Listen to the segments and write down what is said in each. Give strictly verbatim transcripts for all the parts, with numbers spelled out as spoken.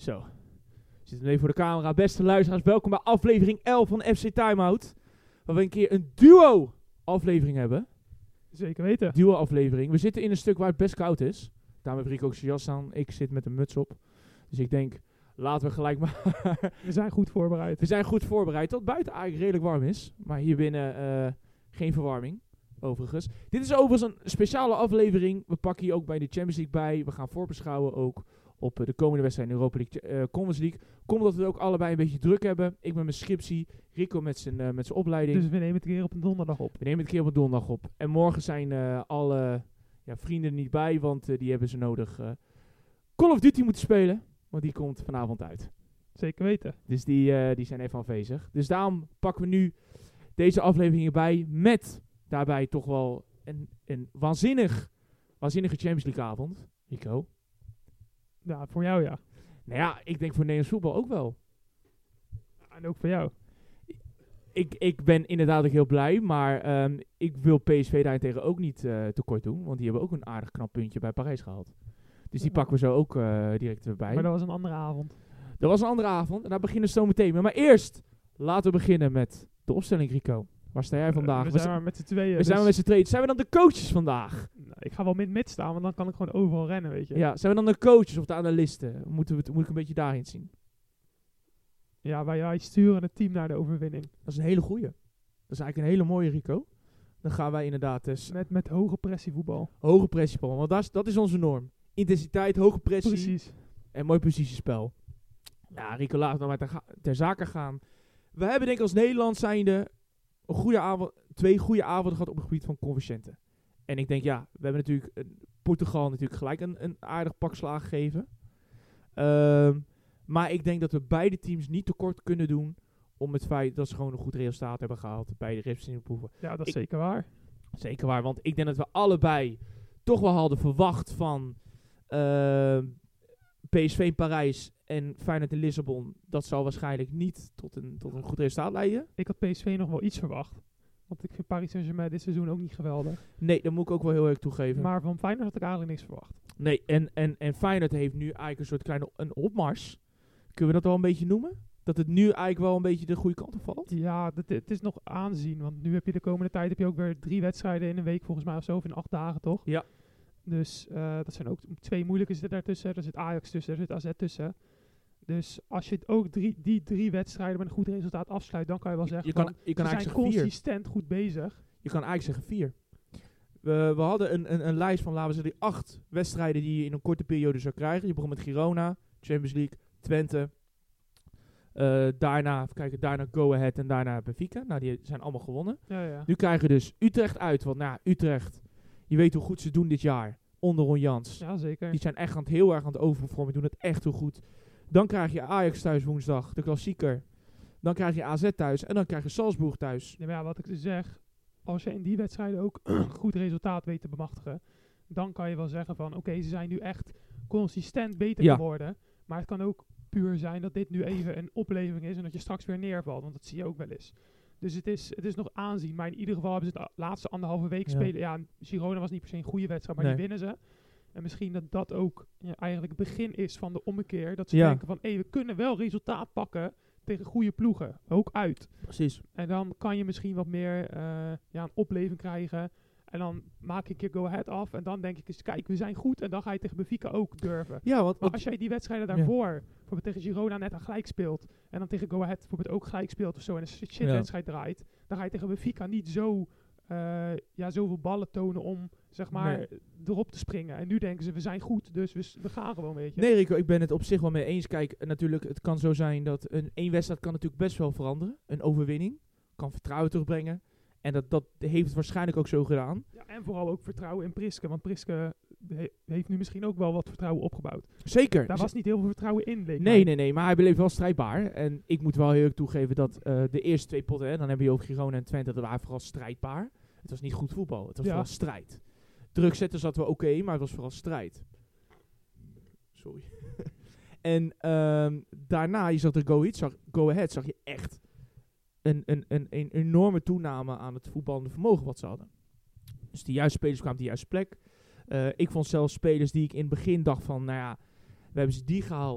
Zo. We zitten even voor de camera. Beste luisteraars, welkom bij aflevering elf van F C Timeout. Waar we een keer een duo aflevering hebben. Zeker weten. Duo aflevering. We zitten in een stuk waar het best koud is. Daarom heeft Rico ook zijn jas aan. Ik zit met een muts op. Dus ik denk, laten we gelijk maar... We zijn goed voorbereid. We zijn goed voorbereid. Tot buiten eigenlijk redelijk warm is. Maar hier binnen uh, geen verwarming. Overigens. Dit is overigens een speciale aflevering. We pakken hier ook bij de Champions League bij. We gaan voorbeschouwen ook op uh, de komende wedstrijd in Europa League, uh, Conference League. Komt omdat we het ook allebei een beetje druk hebben. Ik met mijn scriptie. Rico met zijn, uh, met zijn opleiding. Dus we nemen het een keer op een donderdag op. We nemen het een keer op een donderdag op. En morgen zijn uh, alle ja, vrienden er niet bij. Want uh, die hebben ze nodig uh, Call of Duty moeten spelen. Want die komt vanavond uit. Zeker weten. Dus die, uh, die zijn even afwezig. Dus daarom pakken we nu deze aflevering erbij. Met daarbij toch wel een, een waanzinnig, waanzinnige Champions League avond. Rico. Ja, voor jou ja. Nou ja, ik denk voor Nederlands voetbal ook wel. En ook voor jou. Ik, ik ben inderdaad ook heel blij. Maar um, ik wil P S V daarentegen ook niet uh, tekort doen. Want die hebben ook een aardig knap puntje bij Parijs gehaald. Dus die ja. pakken we zo ook uh, direct erbij. Maar dat was een andere avond. Dat was een andere avond. En daar beginnen we zo meteen mee. Maar eerst, laten we beginnen met de opstelling, Rico. Waar sta jij vandaag? Uh, we zijn maar met z'n tweeën. We dus zijn met z'n tweeën. Zijn we dan de coaches vandaag? Nou, ik ga wel mid-mid staan, want dan kan ik gewoon overal rennen, weet je. Ja, zijn we dan de coaches of de analisten? Moeten we het, moet ik een beetje daarin zien? Ja, wij, wij sturen het team naar de overwinning. Dat is een hele goeie. Dat is eigenlijk een hele mooie, Rico. Dan gaan wij inderdaad... Dus met, met hoge pressievoetbal. Hoge pressievoetbal, want dat is, dat is onze norm. Intensiteit, hoge pressie. Precies. En mooi positiespel. Ja, Rico, laten we maar ter, ga- ter zake gaan. We hebben denk ik als Nederland zijnde een goede avond, twee goede avonden gehad op het gebied van coëfficiënten. En ik denk, ja, we hebben natuurlijk uh, Portugal natuurlijk gelijk een, een aardig pak slaag gegeven. Um, maar ik denk dat we beide teams niet tekort kunnen doen om het feit dat ze gewoon een goed resultaat hebben gehaald bij de representatieve proeven. Ja, dat is ik, zeker waar. Zeker waar, want ik denk dat we allebei toch wel hadden verwacht van uh, P S V in Parijs en Feyenoord in Lissabon. Dat zal waarschijnlijk niet tot een, tot een goed resultaat leiden. Ik had P S V nog wel iets verwacht. Want ik vind Paris Saint-Germain dit seizoen ook niet geweldig. Nee, dat moet ik ook wel heel erg toegeven. Maar van Feyenoord had ik eigenlijk niks verwacht. Nee, en, en, en Feyenoord heeft nu eigenlijk een soort kleine een opmars. Kunnen we dat wel een beetje noemen? Dat het nu eigenlijk wel een beetje de goede kant op valt? Ja, het, het is nog aanzien. Want nu heb je de komende tijd heb je ook weer drie wedstrijden in een week volgens mij of zo. Of in acht dagen toch? Ja. Dus uh, dat zijn ook twee moeilijke zitten daartussen. Er zit Ajax tussen, er zit A Z tussen. Dus als je ook drie, die drie wedstrijden met een goed resultaat afsluit, dan kan je wel zeggen, je kan, van, je kan ze zijn consistent goed bezig. Je kan eigenlijk zeggen vier. We, we hadden een, een, een lijst van, laten we zeggen, die acht wedstrijden die je in een korte periode zou krijgen. Je begon met Girona, Champions League, Twente. Uh, daarna, even kijken, daarna Go Ahead en daarna Benfica. Nou, die zijn allemaal gewonnen. Ja, ja. Nu krijgen we dus Utrecht uit. Want nou, Utrecht, je weet hoe goed ze doen dit jaar. Onder Ron Jans. Ja, zeker. Die zijn echt aan het, heel erg aan het overperformen. Doen het echt heel goed. Dan krijg je Ajax thuis woensdag, de klassieker. Dan krijg je A Z thuis en dan krijg je Salzburg thuis. Ja, maar ja, wat ik dus zeg, als je in die wedstrijden ook goed resultaat weet te bemachtigen, dan kan je wel zeggen van, oké, okay, ze zijn nu echt consistent beter ja. geworden. Maar het kan ook puur zijn dat dit nu even een opleving is en dat je straks weer neervalt, want dat zie je ook wel eens. Dus het is, het is nog aanzien, maar in ieder geval hebben ze het laatste anderhalve week ja. spelen. Ja, Girona was niet per se een goede wedstrijd, maar nee. die winnen ze. En misschien dat dat ook ja, eigenlijk het begin is van de ommekeer. Dat ze ja. denken van, hé, hey, we kunnen wel resultaat pakken tegen goede ploegen. Ook uit. Precies. En dan kan je misschien wat meer uh, ja, een opleving krijgen. En dan maak je een keer Go Ahead af. En dan denk ik eens, kijk, we zijn goed. En dan ga je tegen Benfica ook durven. Ja, wat, maar als jij die wedstrijden daarvoor, ja. bijvoorbeeld tegen Girona net aan gelijk speelt. En dan tegen Go Ahead bijvoorbeeld ook gelijk speelt of zo. En een shit ja. wedstrijd draait. Dan ga je tegen Benfica niet zo... Uh, ja, zoveel ballen tonen om, zeg maar, nee. erop te springen. En nu denken ze, we zijn goed, dus we, we gaan gewoon, weet je. Nee, Rico, ik ben het op zich wel mee eens. Kijk, natuurlijk, het kan zo zijn dat een één wedstrijd kan natuurlijk best wel veranderen. Een overwinning kan vertrouwen terugbrengen. En dat, dat heeft het waarschijnlijk ook zo gedaan. Ja, en vooral ook vertrouwen in Priske. Want Priske he- heeft nu misschien ook wel wat vertrouwen opgebouwd. Zeker. Daar was niet heel veel vertrouwen in, leek Nee, nee, nee. Maar hij bleef wel strijdbaar. En ik moet wel heel erg toegeven dat uh, de eerste twee potten, hè, dan heb je ook Girona en Twente, dat waren vooral strijdbaar. Het was niet goed voetbal. Het was ja. vooral strijd. Druk zetten zat wel oké, okay, maar het was vooral strijd. Sorry. en um, daarna, je zag de Go Ahead, zag, Go Ahead, zag je echt een, een, een, een enorme toename aan het voetballende vermogen wat ze hadden. Dus de juiste spelers kwamen op de juiste plek. Uh, ik vond zelfs spelers die ik in het begin dacht van, nou ja, we hebben ze die gehaald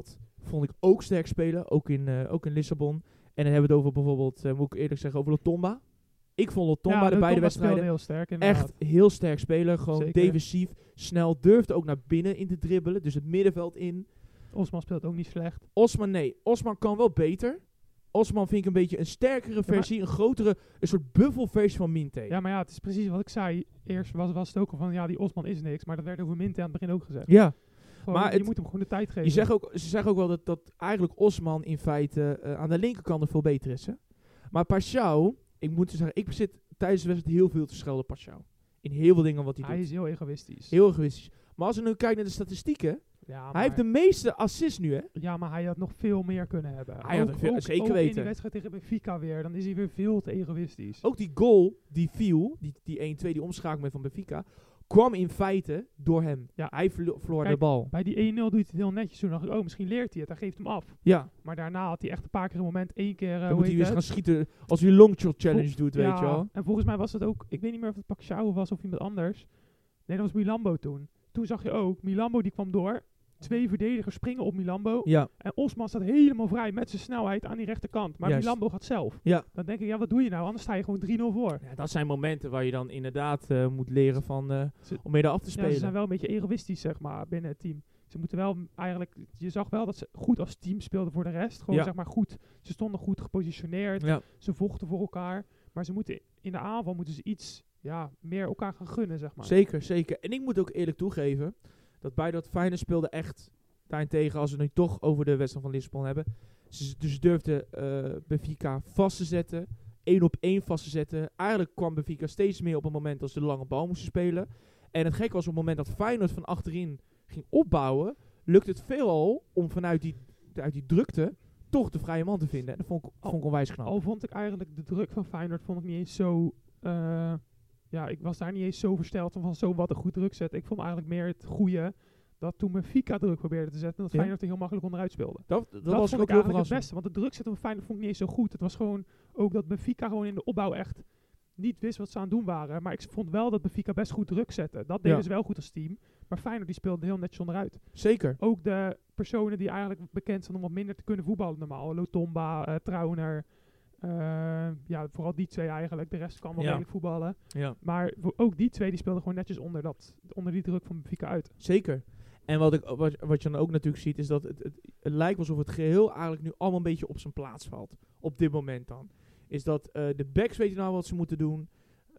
vond ik ook sterk spelen. Ook in, uh, ook in Lissabon. En dan hebben we het over bijvoorbeeld, uh, moet ik eerlijk zeggen, over Lotomba. Ik vond Lotomba ja, de beide wedstrijden heel sterk, echt heel sterk spelen. Gewoon Zeker. defensief, snel, durfde ook naar binnen in te dribbelen. Dus het middenveld in. Osman speelt ook niet slecht. Osman, nee. Osman kan wel beter. Osman vind ik een beetje een sterkere versie, ja, een grotere, een soort buffelversie van Minte. Ja, maar ja, het is precies wat ik zei. Eerst was, was het ook al van, ja, die Osman is niks. Maar dat werd over Minte aan het begin ook gezegd. Ja. Gewoon, maar je het, moet hem gewoon de tijd geven. Je zegt ook, ze zeggen ook wel dat, dat eigenlijk Osman in feite uh, aan de linkerkant er veel beter is. Hè? Maar Paschal, ik moet zeggen, ik zit tijdens de wedstrijd heel veel te schelden Paschal. In heel veel dingen wat hij, hij doet. Hij is heel egoïstisch. Heel egoïstisch. Maar als we nu kijken naar de statistieken, ja, hij heeft de meeste assists nu, hè? Ja, maar hij had nog veel meer kunnen hebben. Hij ook, had veel, ook, zeker ook weten. in die wedstrijd tegen Benfica weer, dan is hij weer veel te egoïstisch. Ook die goal die viel, die, die één twee, die omschakeling van Benfica, kwam in feite door hem. Ja, hij verlo- verloor Kijk, de bal. Bij die één nul doet hij het heel netjes. Toen dacht ik, oh, misschien leert hij het. Hij geeft hem af. Ja. Maar daarna had hij echt een paar keer een moment, één keer... Uh, dan moet hij weer gaan schieten als hij een longshot challenge Vol- doet, ja, weet je wel. En volgens mij was het ook, ik weet niet meer of het Pacquiao was of iemand anders. Nee, dat was Milambo toen. Toen zag je ook, Milambo die kwam door. Twee verdedigers springen op Milambo. Ja. En Osman staat helemaal vrij met zijn snelheid aan die rechterkant. Maar Juist. Milambo gaat zelf. Ja. Dan denk ik, ja, wat doe je nou? Anders sta je gewoon drie nul voor. Ja, dat zijn momenten waar je dan inderdaad uh, moet leren van, uh, ze, om meer af te spelen. Ja, ze zijn wel een beetje egoïstisch, zeg maar, binnen het team. Ze moeten wel eigenlijk, je zag wel dat ze goed als team speelden voor de rest. Gewoon, ja. zeg maar, goed. Ze stonden goed gepositioneerd. Ja. Ze vochten voor elkaar. Maar ze moeten in de aanval moeten ze iets ja, meer elkaar gaan gunnen, zeg maar. Zeker, zeker. En ik moet ook eerlijk toegeven dat bij dat Feyenoord speelde echt daarentegen, als we het nu toch over de wedstrijd van Lissabon hebben. Ze dus durfden uh, Benfica vast te zetten. één op één vast te zetten. Eigenlijk kwam Benfica steeds meer op het moment dat ze de lange bal moesten spelen. En het gekke was op het moment dat Feyenoord van achterin ging opbouwen, lukt het veelal om vanuit die, uit die drukte toch de vrije man te vinden. En dat vond ik, vond ik onwijs knap. Al vond ik eigenlijk de druk van Feyenoord vond ik niet eens zo... Uh, ja, ik was daar niet eens zo versteld van, van zo wat een goed druk zetten. Ik vond eigenlijk meer het goede dat toen Benfica druk probeerde te zetten, dat ja? Feyenoord er heel makkelijk onderuit speelde. Dat, dat, dat was vond ook ik heel eigenlijk het beste, want de druk zetten van Feyenoord vond ik niet eens zo goed. Het was gewoon ook dat Benfica gewoon in de opbouw echt niet wist wat ze aan het doen waren. Maar ik vond wel dat Benfica best goed druk zette. Dat deden ja. ze wel goed als team. Maar Feyenoord die speelde heel netjes onderuit. Zeker. Ook de personen die eigenlijk bekend zijn om wat minder te kunnen voetballen normaal. Lotomba, uh, Trauner. Uh, ja, vooral die twee eigenlijk. De rest kan wel ja. redelijk voetballen. Ja. Maar ook die twee die speelden gewoon netjes onder, dat, onder die druk van Benfica uit. Zeker. En wat, ik, wat, wat je dan ook natuurlijk ziet, is dat het, het, het lijkt alsof het geheel eigenlijk nu allemaal een beetje op zijn plaats valt. Op dit moment dan. Is dat uh, de backs weten nou wat ze moeten doen.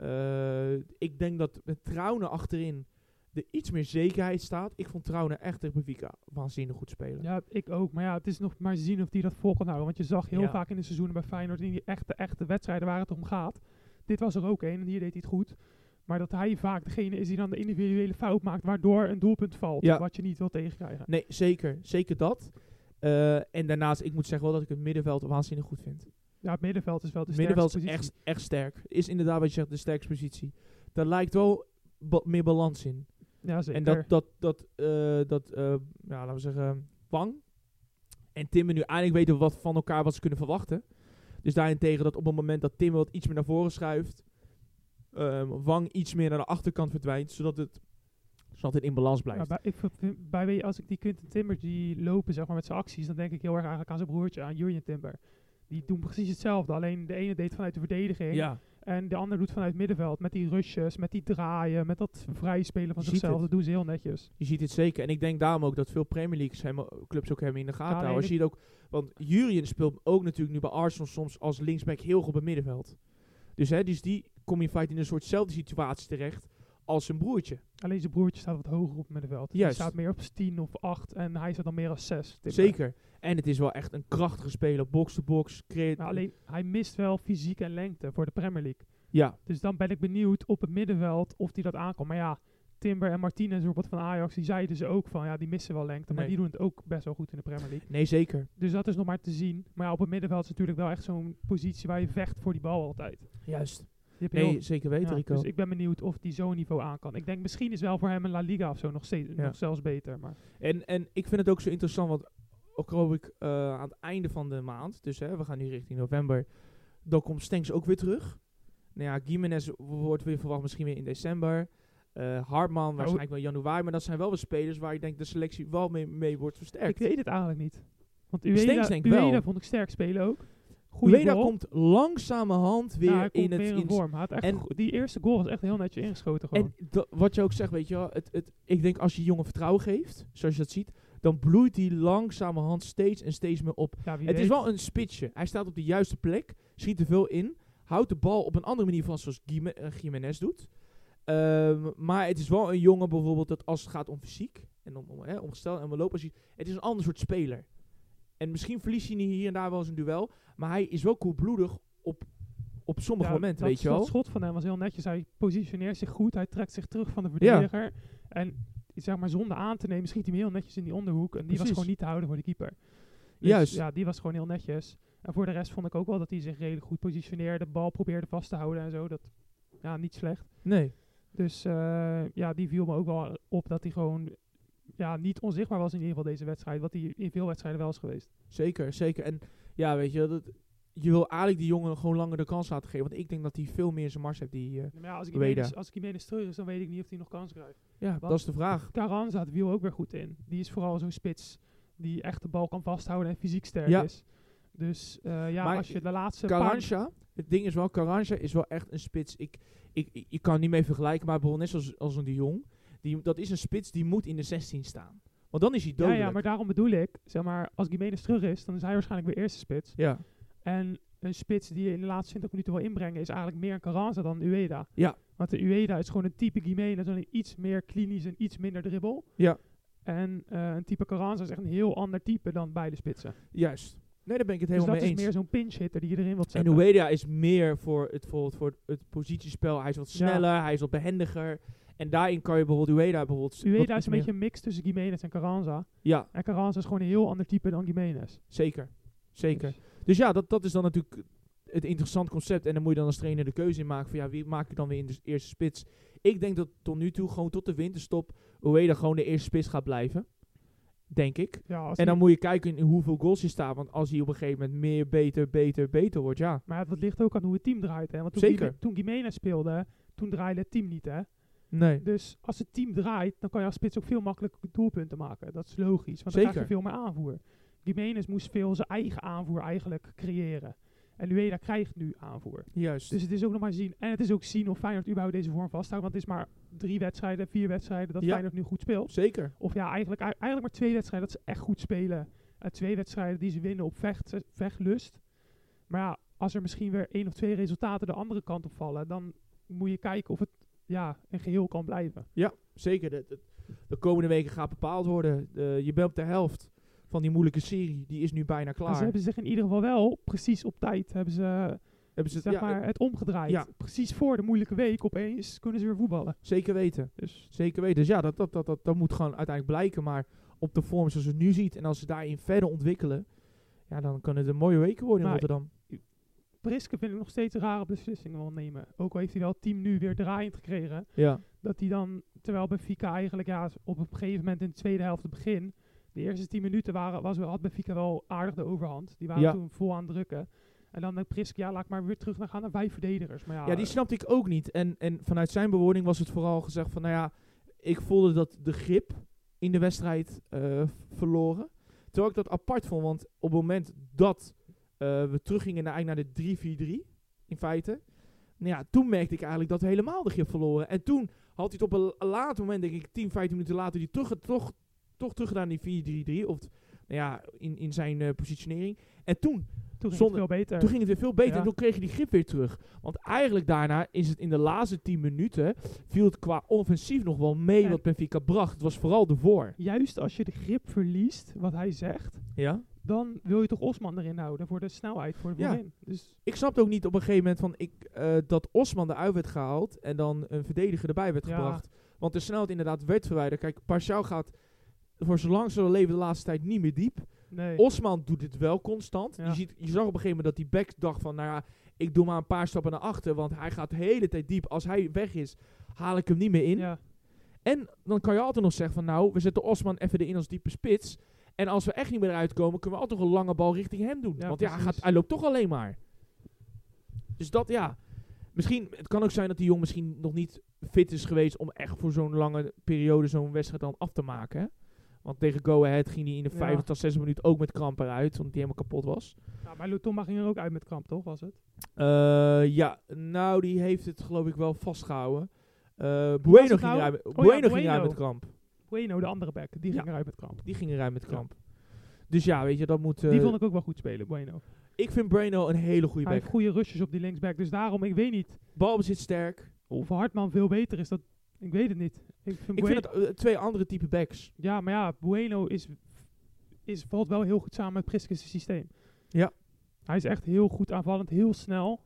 Uh, ik denk dat met Trauner achterin er iets meer zekerheid staat. Ik vond Trauner echt tegen Benfica waanzinnig goed spelen. Ja, ik ook. Maar ja, het is nog maar zien of die dat vol kan houden. Want je zag heel ja. vaak in de seizoenen bij Feyenoord in die echte, echte wedstrijden waar het om gaat. Dit was er ook een en hier deed hij het goed. Maar dat hij vaak degene is die dan de individuele fout maakt, waardoor een doelpunt valt. Ja. Wat je niet wil tegenkrijgen. Nee, zeker. Zeker dat. Uh, en daarnaast, ik moet zeggen wel dat ik het middenveld waanzinnig goed vind. Ja, het middenveld is wel de sterkste positie. Het middenveld is echt, echt sterk. Is inderdaad wat je zegt, de sterkste positie. Daar lijkt wel ba- meer balans in. Ja, zeker. En dat, dat, dat, uh, dat uh, ja, laten we zeggen, Wang en Timber nu eindelijk weten wat van elkaar wat ze kunnen verwachten. Dus daarentegen dat op het moment dat Timber wat iets meer naar voren schuift, um, Wang iets meer naar de achterkant verdwijnt, zodat het, zodat het in balans blijft. Ja, bij, ik, bij, als ik die Quinten Timber die lopen zeg maar, met zijn acties, dan denk ik heel erg eigenlijk aan zijn broertje, aan Julian Timber. Die doen precies hetzelfde, alleen de ene deed vanuit de verdediging. Ja. En de ander doet vanuit het middenveld. Met die rushes, met die draaien, met dat vrij spelen van zichzelf. Dat doen ze heel netjes. Je ziet het zeker. En ik denk daarom ook dat veel Premier League hem, clubs ook hebben in de gaten ja, houden. Nee, je ziet ook, want Jurien speelt ook natuurlijk nu bij Arsenal soms als linksback heel goed op het middenveld. Dus, hè, dus die kom je in feite in een soortzelfde situatie terecht als zijn broertje. Alleen zijn broertje staat wat hoger op het middenveld. Hij staat meer op tien of acht en hij staat dan meer als zes. Zeker. En het is wel echt een krachtige speler. Box-to-box. Creat- nou, alleen hij mist wel fysiek en lengte voor de Premier League. Ja. Dus dan ben ik benieuwd op het middenveld of die dat aankomt. Maar ja, Timber en Martinez bijvoorbeeld van Ajax, die zeiden ze ook van, ja, die missen wel lengte. Nee. Maar die doen het ook best wel goed in de Premier League. Nee, zeker. Dus dat is nog maar te zien. Maar ja, op het middenveld is natuurlijk wel echt zo'n positie waar je vecht voor die bal altijd. Juist. Nee, heel, zeker weten, ja, Rico. Dus ik ben benieuwd of die zo'n niveau aan kan. Ik denk misschien is wel voor hem een La Liga of zo nog, steeds, ja. nog zelfs beter. Maar. En, en ik vind het ook zo interessant, want ook geloof ik uh, aan het einde van de maand, dus hè, we gaan nu richting november, dan komt Stenks ook weer terug. Nou ja, Gimenez wordt weer verwacht misschien weer in december. Uh, Hartman waarschijnlijk wel januari, maar dat zijn wel weer spelers waar je denkt de selectie wel mee, mee wordt versterkt. Ik weet het eigenlijk niet. Want Steens Ueda, denk ik wel. Ueda vond ik sterk spelen ook. Goeie Ueda goal. komt langzamerhand weer ja, hij komt in het... weer in in vorm. Hij had echt en- go- die eerste goal was echt heel netjes ingeschoten gewoon. En da- wat je ook zegt, weet je wel, het, het, ik denk als je die jongen vertrouwen geeft, zoals je dat ziet, dan bloeit die langzamerhand steeds en steeds meer op. ja, wie Het weet. is wel een spitsje. Hij staat op de juiste plek, schiet er veel in, houdt de bal op een andere manier vast zoals Guime- eh, Gimenez doet. Ehm, maar het is wel een jongen bijvoorbeeld dat als het gaat om fysiek en om, om, hè, om gestel en om lopen, het is een ander soort speler. En misschien verliest hij hier en daar wel eens een duel, maar hij is wel koelbloedig op, op sommige Ja, momenten, dat, weet je wel. Dat schot van hem was heel netjes. Hij positioneert zich goed. Hij trekt zich terug van de verdediger. En zeg maar zonder aan te nemen schiet hij hem heel netjes in die onderhoek. En die Precies. was gewoon niet te houden voor de keeper. Dus Juist. ja, die was gewoon heel netjes. En voor de rest vond ik ook wel dat hij zich redelijk goed positioneerde. De bal probeerde vast te houden en zo. Dat, ja, niet slecht. Nee. Dus eh, ja, die viel me ook wel op dat hij gewoon ja, niet onzichtbaar was in ieder geval deze wedstrijd. Wat hij in veel wedstrijden wel is geweest. Zeker, zeker. En ja, weet je, dat, je wil eigenlijk die jongen gewoon langer de kans laten geven. Want ik denk dat hij veel meer in zijn mars heeft. Die, eh, Maar ja, als ik Ueda. Jimenez, als ik Jimenez terug is, dan weet ik niet of hij nog kans krijgt. ja, Want- dat is de vraag. Carranza viel ook weer goed in. Die is vooral zo'n spits die echt de bal kan vasthouden en fysiek sterk Ja. is. Dus eh, ja, Maar als je de laatste paar... Carranza, het ding is wel, Carranza is wel echt een spits. Ik, ik, ik, je kan het niet mee vergelijken, maar bijvoorbeeld net zoals als een de Jong. Die, dat is een spits die moet in de zestien staan. Want dan is hij Ja, dodelijk. ja, maar daarom bedoel ik, zeg maar, als Gimenez terug is, dan is hij waarschijnlijk weer eerste spits. Ja, En een spits die je in de laatste twintig minuten wil inbrengen, is eigenlijk meer een Carranza dan Ueda. Ja. Want de Ueda is gewoon een type Gimenez, alleen iets meer klinisch en iets minder dribbel. ja, En eh, een type Carranza is echt een heel ander type dan beide spitsen. juist. Nee, daar ben ik het Dus helemaal dat mee is eens. meer zo'n pinch hitter die je erin wilt En zetten. Ueda is meer voor het, voor, het, voor het positiespel. Hij is wat Ja. sneller, hij is wat behendiger. En daarin kan je bijvoorbeeld Ueda bijvoorbeeld... Ueda wat is iets een meer- beetje een mix tussen Gimenez en Carranza. Ja, En Carranza is gewoon een heel ander type dan Gimenez. zeker. Zeker. Dus, Dus ja, dat, dat is dan natuurlijk het interessant concept. En dan moet je dan als trainer de keuze in maken van ja, wie maak je dan weer in de eerste spits? Ik denk dat tot nu toe, gewoon tot de winterstop, Ueda gewoon de eerste spits gaat blijven. Denk ik. ja, als En dan hij- moet je kijken in hoeveel goals je staat. Want als hij op een gegeven moment meer, beter, beter, beter wordt, ja. maar dat ligt ook aan hoe het team draait. Hè? Want toen, Zeker. Gime- toen Gimenez speelde, toen draaide het team niet. Hè? Nee. Dus als het team draait, dan kan je als spits ook veel makkelijker doelpunten maken. Dat is logisch, want dan Zeker. krijg je veel meer aanvoer. Gimenez moest veel zijn eigen aanvoer eigenlijk creëren. En Ueda krijgt nu aanvoer. Juist. Dus het is ook nog maar zien. En het is ook zien of Feyenoord überhaupt deze vorm vasthoudt. Want het is maar drie wedstrijden, vier wedstrijden dat Ja. Feyenoord nu goed speelt. Zeker. Of ja, eigenlijk, eigenlijk maar twee wedstrijden dat ze echt goed spelen. Uh, twee wedstrijden die ze winnen op vecht, vechtlust. Maar ja, als er misschien weer één of twee resultaten de andere kant op vallen, dan moet je kijken of het ja, een geheel kan blijven. Zeker. De, de, de komende weken gaat bepaald worden. De, je bent op de helft van die moeilijke serie. Die is nu bijna Maar klaar. ze hebben zich in ieder geval wel precies op tijd hebben ze, hebben ze het, zeg ja, maar, het omgedraaid. ja. Precies voor de moeilijke week opeens kunnen ze weer voetballen. zeker weten. Dus Zeker weten. Dus ja, dat, dat, dat, dat, dat moet gewoon uiteindelijk blijken. Maar op de vorm zoals je het nu ziet. En als ze daarin verder ontwikkelen. Ja, dan kan het een mooie weken worden in Maar- Rotterdam. Priske vind ik nog steeds rare beslissingen wil nemen. Ook al heeft hij wel het team nu weer draaiend gekregen. Ja. Dat hij dan, terwijl Benfica eigenlijk ja, op een gegeven moment in de tweede helft het begin, de eerste tien minuten waren, was, had Benfica wel aardig de overhand. Die waren Ja. toen vol aan het drukken. En dan denkt Priske, ja, laat ik maar weer terug naar gaan naar vijf verdedigers. Maar ja, Ja, die snapte ik ook niet. En, en vanuit zijn bewoording was het vooral gezegd van, nou ja, ik voelde dat de grip in de wedstrijd eh, verloren. Terwijl ik dat apart vond, want op het moment dat eh, we teruggingen naar, eigenlijk naar de drie vier drie, in feite, nou ja, toen merkte ik eigenlijk dat we helemaal de grip verloren. En toen had hij het op een, een later moment, denk ik, tien, vijftien minuten later, die terug, toch, toch teruggedaan in die vier drie drie, of nou ja, in, in zijn eh, positionering. En toen toen ging zonder- het veel beter. Toen ging het weer veel beter Ja. en toen kreeg je die grip weer terug. Want eigenlijk daarna is het in de laatste tien minuten, viel het qua offensief nog wel mee En- wat Benfica bracht. Het was vooral de voor. Juist als je de grip verliest, wat hij zegt, Ja? dan wil je toch Osman erin houden voor de snelheid, voor de Ja. voorin. Dus Ik snapte ook niet op een gegeven moment van ik, eh, dat Osman eruit werd gehaald en dan een verdediger erbij werd Ja. gebracht. Want de snelheid inderdaad werd verwijderd. Kijk, Parcial gaat voor zolang zullen leven de laatste tijd niet meer diep. nee. Osman doet het wel constant. Ja. Je, ziet, je zag op een gegeven moment dat die back dacht van, nou ja, ik doe maar een paar stappen naar achter, want hij gaat de hele tijd diep. Als hij weg is, haal ik hem niet meer in. ja. En dan kan je altijd nog zeggen van, nou, we zetten Osman even erin als diepe spits. En als we echt niet meer eruit komen, kunnen we altijd nog een lange bal richting hem doen. Ja, want ja, hij, precies. gaat, hij loopt toch alleen maar. Dus dat, ja. Misschien, het kan ook zijn dat die jong misschien nog niet fit is geweest om echt voor zo'n lange periode zo'n wedstrijd dan af te maken. Hè? Want tegen Go Ahead ging hij in de Ja. vijfentachtigste minuut ook met kramp eruit, omdat hij helemaal kapot was. Ja, maar Lutomba ging er ook uit met kramp, toch? Was het? Uh, ja, nou die heeft het geloof ik wel vastgehouden. Uh, was Bueno, het ging, nou? eruit, met- Oh ja, Bueno ging Bueno. eruit met kramp. Bueno, de andere back, die Ja. ging eruit met kramp. Die ging eruit met Ja. kramp. Dus ja, weet je, dat moet... uh, Die vond ik ook wel goed spelen, Bueno. ik vind Bueno een hele goede Hij back. heeft goede rushes op die linksback, dus daarom, ik weet niet Balbezit sterk. of Hartman veel beter is. Dat, ik weet het niet. Ik vind Ik Bueno, vind het uh, twee andere type backs. Ja, maar ja, Bueno is, is, valt wel heel goed samen met Priskes' systeem. Ja. Hij is echt heel goed aanvallend, heel snel.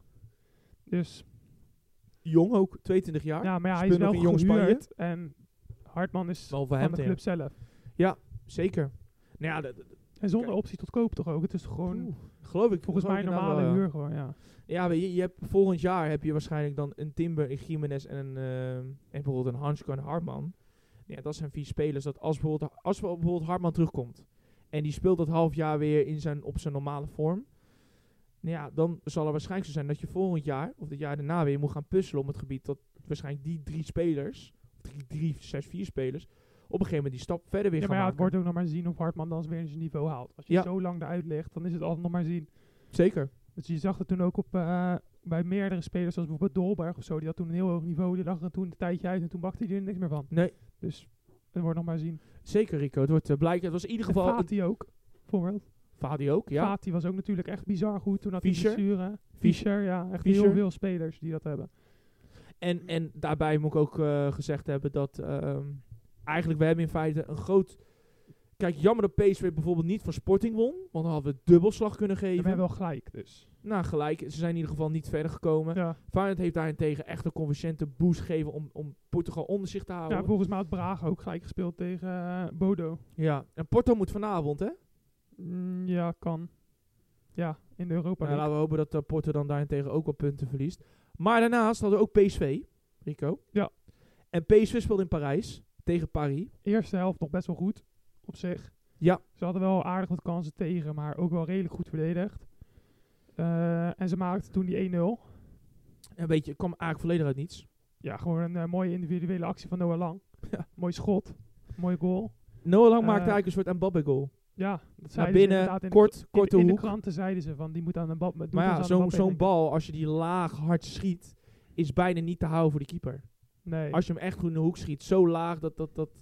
Dus Jong ook, tweeëntwintig jaar. ja, maar ja, hij is Speelt nog wel in Jong Spanje. gehuurd. En Hartman is Wel voor van hem de te- club zelf. Zeker. Nou ja, dat, dat- En zonder Kijk. optie tot koop toch ook. Het is gewoon oeh, geloof ik. volgens geloof mij ik normale inderdaad wel, ja. huur gewoon, ja. Ja, weet je, je hebt, volgend jaar heb je waarschijnlijk dan een Timber, een Gimenez en, een, eh, en bijvoorbeeld een Hansko en een Hartman. Ja, dat zijn vier spelers dat als bijvoorbeeld, als bijvoorbeeld Hartman terugkomt en die speelt dat half jaar weer in zijn, op zijn normale vorm. Nou ja, dan zal er waarschijnlijk zo zijn dat je volgend jaar, of het jaar daarna weer moet gaan puzzelen om het gebied dat waarschijnlijk die drie spelers, of drie, drie, zes, vier spelers, op een gegeven moment die stap verder weer Ja, gaan maar ja, het maken. wordt ook nog maar zien of Hartman dan weer zijn niveau haalt. Als je Ja. zo lang eruit ligt, dan is het altijd nog maar zien. Zeker. Dus je zag het toen ook op, eh, bij meerdere spelers, zoals bijvoorbeeld Dolberg of zo. Die had toen een heel hoog niveau, die lag er toen een tijdje uit en toen bakte hij er niks meer van. Nee, Dus het wordt nog maar zien. zeker Rico. Het wordt uh, blijken. Het was in ieder En geval... Fati ook, bijvoorbeeld. Fadi ook, ja. Fati was ook natuurlijk echt bizar goed. Toen had hij Fischer. blessure. Fischer. Fischer, ja. Echt Fischer. heel veel spelers die dat hebben. En, en daarbij moet ik ook uh, gezegd hebben dat ehm, eigenlijk we hebben in feite een groot... Kijk, jammer dat P S V bijvoorbeeld niet van Sporting won, want dan hadden we dubbelslag kunnen En we geven. hebben wel gelijk, dus. Nou, gelijk. Ze zijn in ieder geval niet verder gekomen. Ja. Feyenoord heeft daarentegen echt een convincente boost gegeven om, om Portugal onder zich te houden. ja, volgens mij had Braga ook gelijk gespeeld tegen uh, Bodo. Ja, en Porto moet vanavond, hè? Mm, ja, kan. Ja, in de Europa Nou, League. laten we hopen dat uh, Porto dan daarentegen ook wat punten verliest. Maar daarnaast hadden we ook P S V, Rico. Ja. En P S V speelde in Parijs tegen Paris. Eerste helft nog best wel goed, op zich. Ja. Ze hadden wel aardig wat kansen tegen, maar ook wel redelijk goed verdedigd. Uh, en ze maakten toen die één nul. En weet je, het kwam eigenlijk volledig uit niets. Ja, gewoon een uh, mooie individuele actie van Noah Lang. Ja. Mooi schot. Mooie goal. Noah Lang Uh, maakte eigenlijk een soort Mbappé goal. Ja, dat Naar zeiden ze binnen, inderdaad in kort, de, korte in, in de hoek. kranten zeiden ze van, die moet aan de bal. Maar ja, zo'n zo'n bal, als je die laag hard schiet, is bijna niet te houden voor de keeper. Nee. Als je hem echt goed in de hoek schiet, zo laag dat dat... dat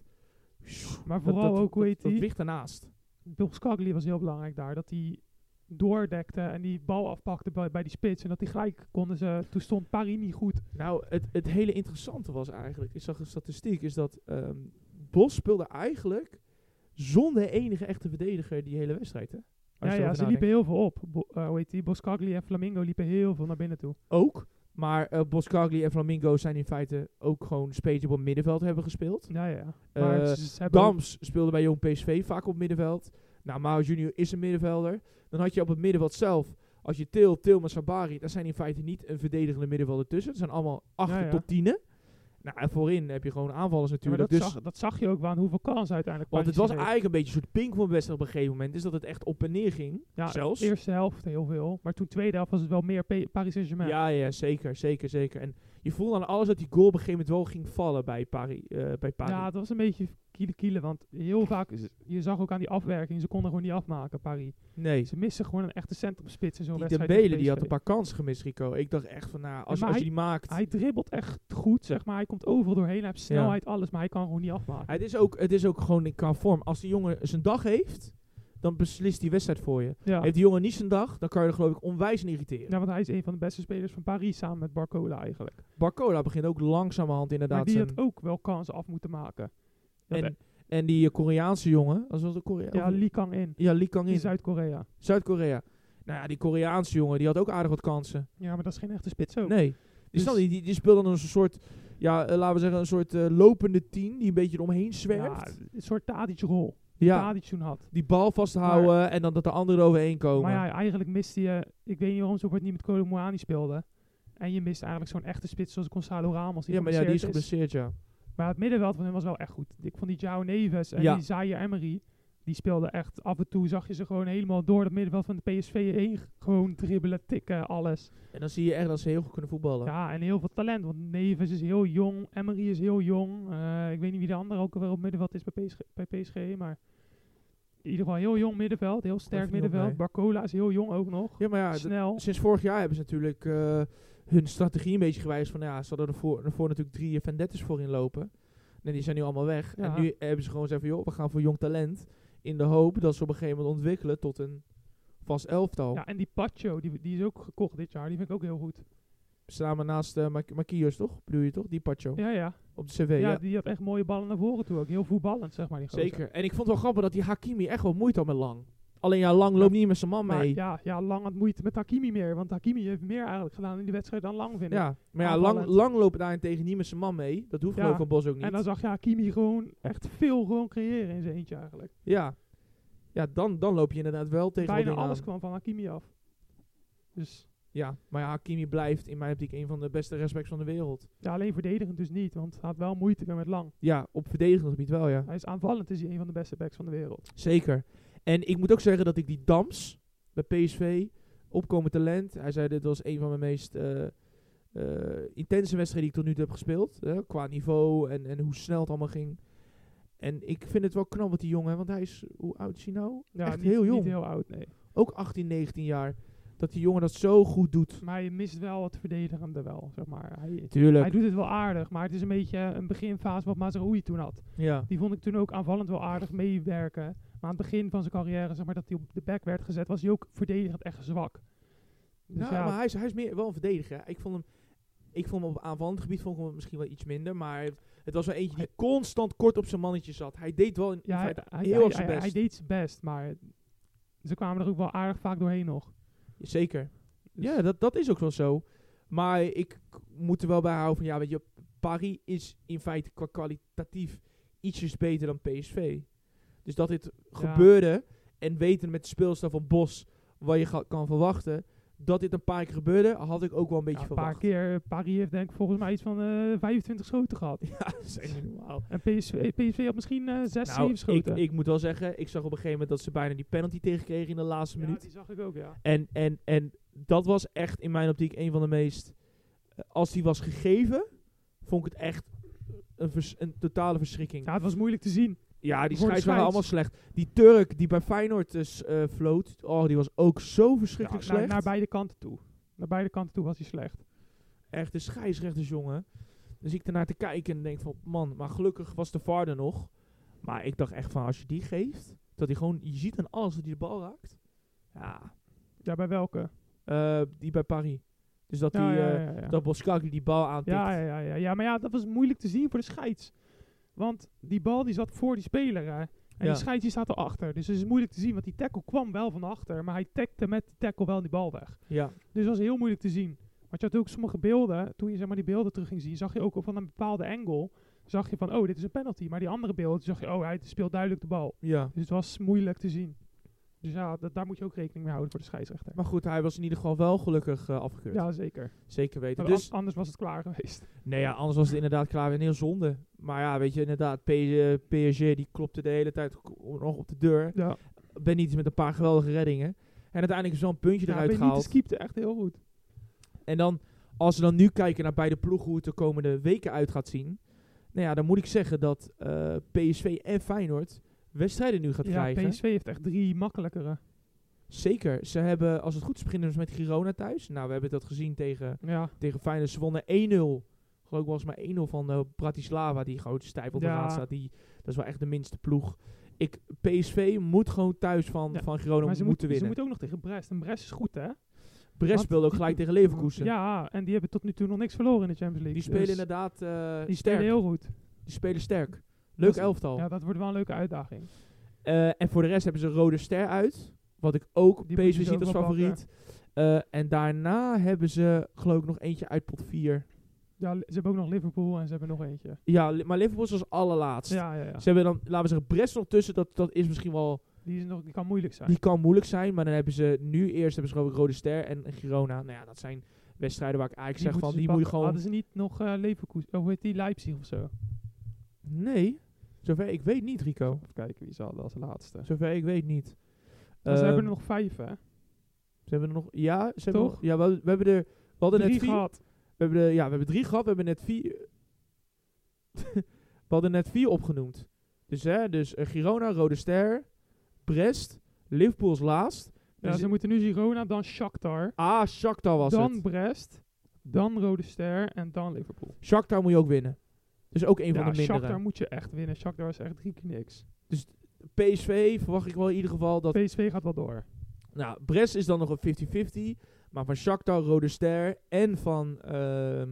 maar vooral dat, ook, hoe heet dat, dat die? ligt ernaast. Bill Skagli was heel belangrijk daar. Dat hij doordekte en die bal afpakte bij, bij die spits. En dat hij gelijk konden ze... Toen stond Paris niet goed. Nou, het, het hele interessante was eigenlijk, ik zag een statistiek, is dat um, Bos speelde eigenlijk zonder enige echte verdediger die hele wedstrijd, hè? Als Ja, je ja, erover ze nadenkt. liepen heel veel op. Bo, uh, hoe heet die? Boskagli en Flamingo liepen heel veel naar binnen toe. Ook, maar uh, Boskagli en Flamingo zijn in feite ook gewoon spelers die op het middenveld hebben gespeeld. Ja, ja. Uh, Maar ze, ze hebben Dams speelde bij Jong P S V vaak op het middenveld. Nou, Mao Junior is een middenvelder. Dan had je op het middenveld zelf, als je Til, Tilman, Sabari, daar zijn in feite niet een verdedigende middenvelder tussen. Dat zijn allemaal achter Ja, ja. tot tienen. Nou, en voorin heb je gewoon aanvallers Ja, maar natuurlijk. dat, dus, zag, dat zag je ook wel aan hoeveel kansen uiteindelijk. want het Paris was kreeg. eigenlijk een beetje een soort pingpongwedstrijd op een gegeven moment. Is dat het echt op en neer ging. Ja, zelfs. eerste helft heel veel. Maar toen tweede helft was het wel meer P- Paris Saint-Germain. Ja, ja, zeker, zeker, zeker. En je voelde aan alles dat die goal op een gegeven moment wel ging vallen bij Paris. Uh, bij Paris. Ja, het was een beetje kiele kiele. Want heel vaak, is- je zag ook aan die afwerking, ze konden gewoon niet afmaken, Paris. nee. Ze missen gewoon een echte centrumspits in zo'n Die wedstrijd. Dembele, tegen die had P S V. een paar kansen gemist, Rico. Ik dacht echt van, nou, als, maar als je hij- die maakt... Hij dribbelt echt goed, zeg maar. Hij komt overal doorheen. Hij heeft snelheid, alles. Maar hij kan gewoon niet afmaken. Het is ook, het is ook gewoon in qua vorm. Als die jongen zijn dag heeft, dan beslist die wedstrijd voor je. Ja. Heeft die jongen niet zijn dag, dan kan je er geloof ik onwijs in irriteren. ja, want hij is een van de beste spelers van Paris samen met Barcola eigenlijk. Barcola begint ook langzamerhand inderdaad Maar die zijn... had ook wel kansen af moeten maken. Dat En, en die uh, Koreaanse jongen, was dat een Korea? ja, of- Lee Kang-in. ja, Lee Kang In in Zuid-Korea. Zuid-Korea. Nou ja, die Koreaanse jongen, die had ook aardig wat kansen. Ja, maar dat is geen echte spits ook. Nee. Die, Dus- snap je, die, die speelde dan een soort, ja, uh, laten we zeggen, een soort uh, lopende tien, die een beetje eromheen zwerft. Ja, een soort Tadic-rol. Ja, Tadic toen had. die bal vasthouden en dan dat de anderen overheen komen. Maar ja, eigenlijk miste je... Ik weet niet waarom ze ook niet met Kolo Muani speelde. En je mist eigenlijk zo'n echte spits zoals Gonzalo Ramos. Die ja, maar ja, die is geblesseerd geblesseerd, ja. Maar het middenveld van hem was wel echt goed. Ik vond die João Neves en Ja. die Zaire Emery. Die die speelde echt af en toe, zag je ze gewoon helemaal door het middenveld van de P S V heen. Gewoon dribbelen, tikken, alles. En dan zie je echt dat ze heel goed kunnen voetballen. Ja, en heel veel talent. Want Neves is heel jong, Emery is heel jong. Uh, ik weet niet wie de andere ook alweer op middenveld is bij P S G, bij P S G, maar in ieder geval heel jong middenveld, heel sterk middenveld. Barcola is heel jong ook nog. Ja, maar ja, snel. D- sinds vorig jaar hebben ze natuurlijk uh, hun strategie een beetje gewijzigd van, ja, ze hadden ervoor, ervoor natuurlijk drie Vendettes voor inlopen. En die zijn nu allemaal weg. Ja. En nu hebben ze gewoon gezegd van, joh, we gaan voor jong talent. In de hoop dat ze op een gegeven moment ontwikkelen tot een vast elftal. Ja, en die Pacho, die, die is ook gekocht dit jaar. Die vind ik ook heel goed. Samen naast uh, Marquinhos, toch? Bedoel je toch? Die Pacho? Ja, ja. Op de cv, ja. Ja, die had echt mooie ballen naar voren toe ook. Heel voetballend, zeg maar. Die Zeker. En ik vond het wel grappig dat die Hakimi echt wel moeite had met Lang. Alleen ja, Lang loopt ja, niet met zijn man maar mee. Ja, ja, Lang had moeite met Hakimi meer. Want Hakimi heeft meer eigenlijk gedaan in die wedstrijd dan Lang, vind ik. Ja, maar ja, Lang, Lang loopt daarentegen niet met zijn man mee. Dat hoeft geloof ik van Bos ook niet. En dan zag je Hakimi gewoon echt veel gewoon creëren in zijn eentje eigenlijk. Ja. Ja, dan, dan loop je inderdaad wel tegen bijna alles aan. kwam van Hakimi af. Dus... Ja, maar ja, Hakimi blijft in mijn optiek een van de beste respects van de wereld. Ja, alleen verdedigend dus niet, want hij had wel moeite weer met Lang. Ja, op verdedigend gebied wel, ja. Hij is aanvallend, is hij een van de beste backs van de wereld. Zeker. En ik moet ook zeggen dat ik die Dams bij P S V, opkomend talent, hij zei dit was een van mijn meest uh, uh, intense wedstrijden die ik tot nu toe heb gespeeld. Hè, qua niveau en, en hoe snel het allemaal ging. En ik vind het wel knap wat die jongen, want hij is, hoe oud is hij nou? Ja, echt niet, heel jong. Niet heel oud, nee. Ook achttien, negentien jaar. Dat die jongen dat zo goed doet. Maar hij mist wel het verdedigende wel, zeg maar. Hij, Tuurlijk. Hij doet het wel aardig, maar het is een beetje een beginfase wat Mazraoui toen had. Ja. Die vond ik toen ook aanvallend wel aardig meewerken. Maar aan het begin van zijn carrière, zeg maar, dat hij op de back werd gezet, was hij ook verdedigend echt zwak. Dus nou, ja, maar hij is, hij is meer wel een verdediger. Ik vond hem, ik vond hem op aanvallend gebied vond ik hem misschien wel iets minder, maar het was wel eentje die hij constant kort op zijn mannetje zat. Hij deed wel in, ja, in feite hij, heel hij, zijn hij, best. Hij deed zijn best, maar ze kwamen er ook wel aardig vaak doorheen nog. Zeker. Dus ja, dat, dat is ook wel zo. Maar ik moet er wel bij houden van, ja, weet je, Paris is in feite qua kwalitatief ietsjes beter dan P S V. Dus dat dit ja. gebeurde, en weten met de speelstijl van Bos wat je ga, kan verwachten, dat dit een paar keer gebeurde, had ik ook wel een beetje ja, een verwacht. Een paar keer, Paris heeft denk ik volgens mij iets van uh, vijfentwintig schoten gehad. Ja, dat is echt niet normaal. En P S V, P S V had misschien uh, zes, nou, zeven schoten. Ik, ik moet wel zeggen, ik zag op een gegeven moment dat ze bijna die penalty tegenkregen in de laatste ja, minuut. die zag ik ook, ja. En, en, en dat was echt in mijn optiek een van de meest... Uh, als die was gegeven, vond ik het echt een, vers, een totale verschrikking. Ja, het was moeilijk te zien. Ja, die scheids waren allemaal slecht. Die Turk die bij Feyenoord dus, uh, floot, oh, die was ook zo verschrikkelijk ja, naar, slecht. Naar beide kanten toe. Naar beide kanten toe was hij slecht. Echt de scheidsrechters, jongen. Dus ik ernaar te kijken en denk van, man, maar gelukkig was de V A R er nog. Maar ik dacht echt van, als je die geeft, dat hij gewoon, je ziet aan alles dat hij de bal raakt. Ja. Ja, bij welke? Uh, die bij Paris. Dus dat, ja, die, uh, ja, ja, ja. dat Boskakli die bal aantikt. Ja, ja, ja, ja, ja, maar ja, dat was moeilijk te zien voor de scheids. Want die bal die zat voor die speler, hè. En ja. die scheids die staat erachter. Dus het is moeilijk te zien, want die tackle kwam wel van achter. Maar hij takte met die tackle wel die bal weg. Ja. Dus dat was heel moeilijk te zien. Want je had ook sommige beelden, toen je zeg maar die beelden terug ging zien, zag je ook van een bepaalde angle, zag je van, oh, dit is een penalty. Maar die andere beelden, zag je, oh, hij speelt duidelijk de bal. Ja. Dus het was moeilijk te zien. Dus ja, dat, daar moet je ook rekening mee houden voor de scheidsrechter. Maar goed, hij was in ieder geval wel gelukkig uh, afgekeurd. Ja, zeker. Zeker weten. Maar dus an- anders was het klaar geweest. Nee, ja, anders was het inderdaad klaar. En heel zonde. Maar ja, weet je, inderdaad, P S G die klopte de hele tijd nog op de deur. Ja. Benitez met een paar geweldige reddingen. En uiteindelijk is wel een puntje ja, eruit Benitez gehaald. keepte echt heel goed. En dan, als we dan nu kijken naar beide ploegen, hoe het de komende weken uit gaat zien. Nou ja, dan moet ik zeggen dat uh, P S V en Feyenoord wedstrijden nu gaat ja, krijgen. Ja, P S V heeft echt drie makkelijkere. Zeker. Ze hebben, als het goed is, beginnen ze met Girona thuis. Nou, we hebben dat gezien tegen, ja. tegen Feyenoord. Ze wonnen één nul. Geloof ik was maar één nul van uh, Bratislava, die gewoon stijf op de ja. raad staat. Die, dat is wel echt de minste ploeg. Ik, P S V moet gewoon thuis van, ja. van Girona moeten moet, winnen. Ze moeten ook nog tegen Brest. En Brest is goed, hè? Brest speelde ook gelijk tegen Leverkusen. Ja, en die hebben tot nu toe nog niks verloren in de Champions League. Die spelen dus inderdaad uh, Die sterk. spelen heel goed. Die spelen sterk. Leuk dat, elftal. Ja, dat wordt wel een leuke uitdaging. Uh, en voor de rest hebben ze Rode Ster uit. Wat ik ook Die P S V ziet als favoriet. Uh, en daarna hebben ze geloof ik nog eentje uit pot vier. Ja, ze hebben ook nog Liverpool en ze hebben nog eentje. Ja, li- maar Liverpool is als allerlaatst. Ja, ja, ja. Ze hebben dan, laten we zeggen, Brest nog tussen. Dat, dat is misschien wel... Die, is nog, die kan moeilijk zijn. Die kan moeilijk zijn, maar dan hebben ze nu eerst hebben ze geloof ik Rode Ster en Girona. Nou ja, dat zijn wedstrijden waar ik eigenlijk die zeg van, die pakken. moet je gewoon... Hadden ze niet nog uh, Leverkusen, of hoe heet die, Leipzig of zo? Nee. Ze Zover ik weet niet, Rico. Even kijken wie ze hadden als laatste. Zover ik weet niet. Maar ze Um, hebben er nog vijf, hè? Ze hebben er nog... Ja, ze hebben Toch? nog, ja we, we hebben er... We hadden Drie net vier... gehad. We hebben er, ja, we hebben drie gehad. We hebben net vier... we hadden net vier opgenoemd. Dus, hè, dus uh, Girona, Rode Ster, Brest, Liverpool is laatst. Ja, Dus ze moeten nu Girona, dan Shakhtar, ah, Shakhtar was dan het. Brest, dan Rode Ster en dan Liverpool. Shakhtar moet je ook winnen. Dus ook een Ja, van de mindere. Shakhtar moet je echt winnen. Shakhtar is echt drie keer niks. P S V verwacht ik wel in ieder geval dat... P S V gaat wel door. Nou, Brest is dan nog een vijftig vijftig. Maar van Shakhtar, Rode Ster en van ehm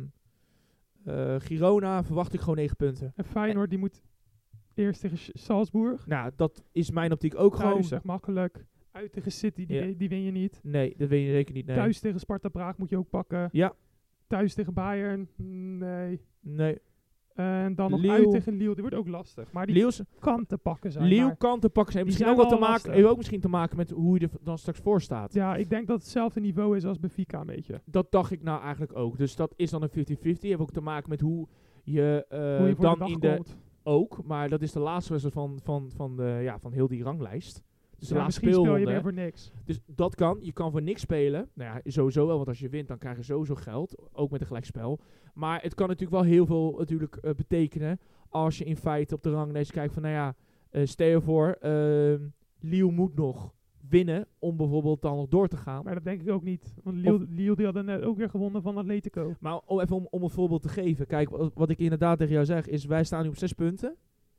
uh, Girona verwacht ik gewoon negen punten. En Feyenoord die moet eerst tegen Sch- Salzburg. Nou, dat is mijn optiek ook gewoon... Thuis, echt makkelijk. Uit tegen City, die, Ja. we- die win je niet. Nee, dat weet je zeker niet. Nee. Thuis tegen Sparta Praag moet je ook pakken. Ja. Thuis tegen Bayern, nee. Nee. En dan nog Lille. uit tegen Lille, die wordt ook lastig. Maar die Lille, kan te pakken zijn. Lille maar kan te pakken zijn. die Misschien ook zijn wat te wel maken, lastig. heeft ook misschien te maken met hoe je er v- dan straks voor staat. ja, ik denk dat het hetzelfde niveau is als Benfica een beetje. Dat dacht ik nou eigenlijk ook. Dus dat is dan een vijftig vijftig. Heeft ook te maken met hoe je, uh, Hoe je voor dan de dag in de... komt. Ook, maar dat is de laatste wedstrijd van, van, van, de, ja, van heel die ranglijst. Dus de Ja, laatste misschien speel je speelronde. weer voor niks. Dus dat kan. Je kan voor niks spelen. Nou ja, sowieso wel, want als je wint, dan krijg je sowieso geld. Ook met een gelijkspel. Maar het kan natuurlijk wel heel veel natuurlijk, uh, betekenen als je in feite op de ranglijst kijkt van, nou ja, uh, stel je voor, uh, Lille moet nog winnen om bijvoorbeeld dan nog door te gaan. Maar dat denk ik ook niet. Want Lille, Lille die hadden net ook weer gewonnen van Atletico. Maar om even om, om een voorbeeld te geven. Kijk, wat, wat ik inderdaad tegen jou zeg, is wij staan nu op zes punten.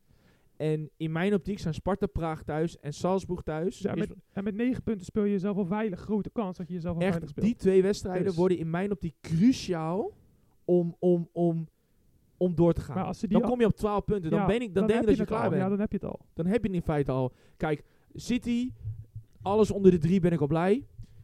En in mijn optiek zijn Sparta Praag thuis en Salzburg thuis. Ja, is met, en met negen punten speel je jezelf al veilig. Grote kans dat je jezelf al veilig echt, speelt. die twee wedstrijden Dus. worden in mijn optiek cruciaal om, om, om, om door te gaan. Maar als ze die Dan al- kom je op twaalf punten. Dan, Ja, ben ik, dan, denk heb ik dat je het klaar al. bent. Ja, dan heb je het al. Dan heb je het in feite al. Kijk, City, alles onder de drie ben ik al blij.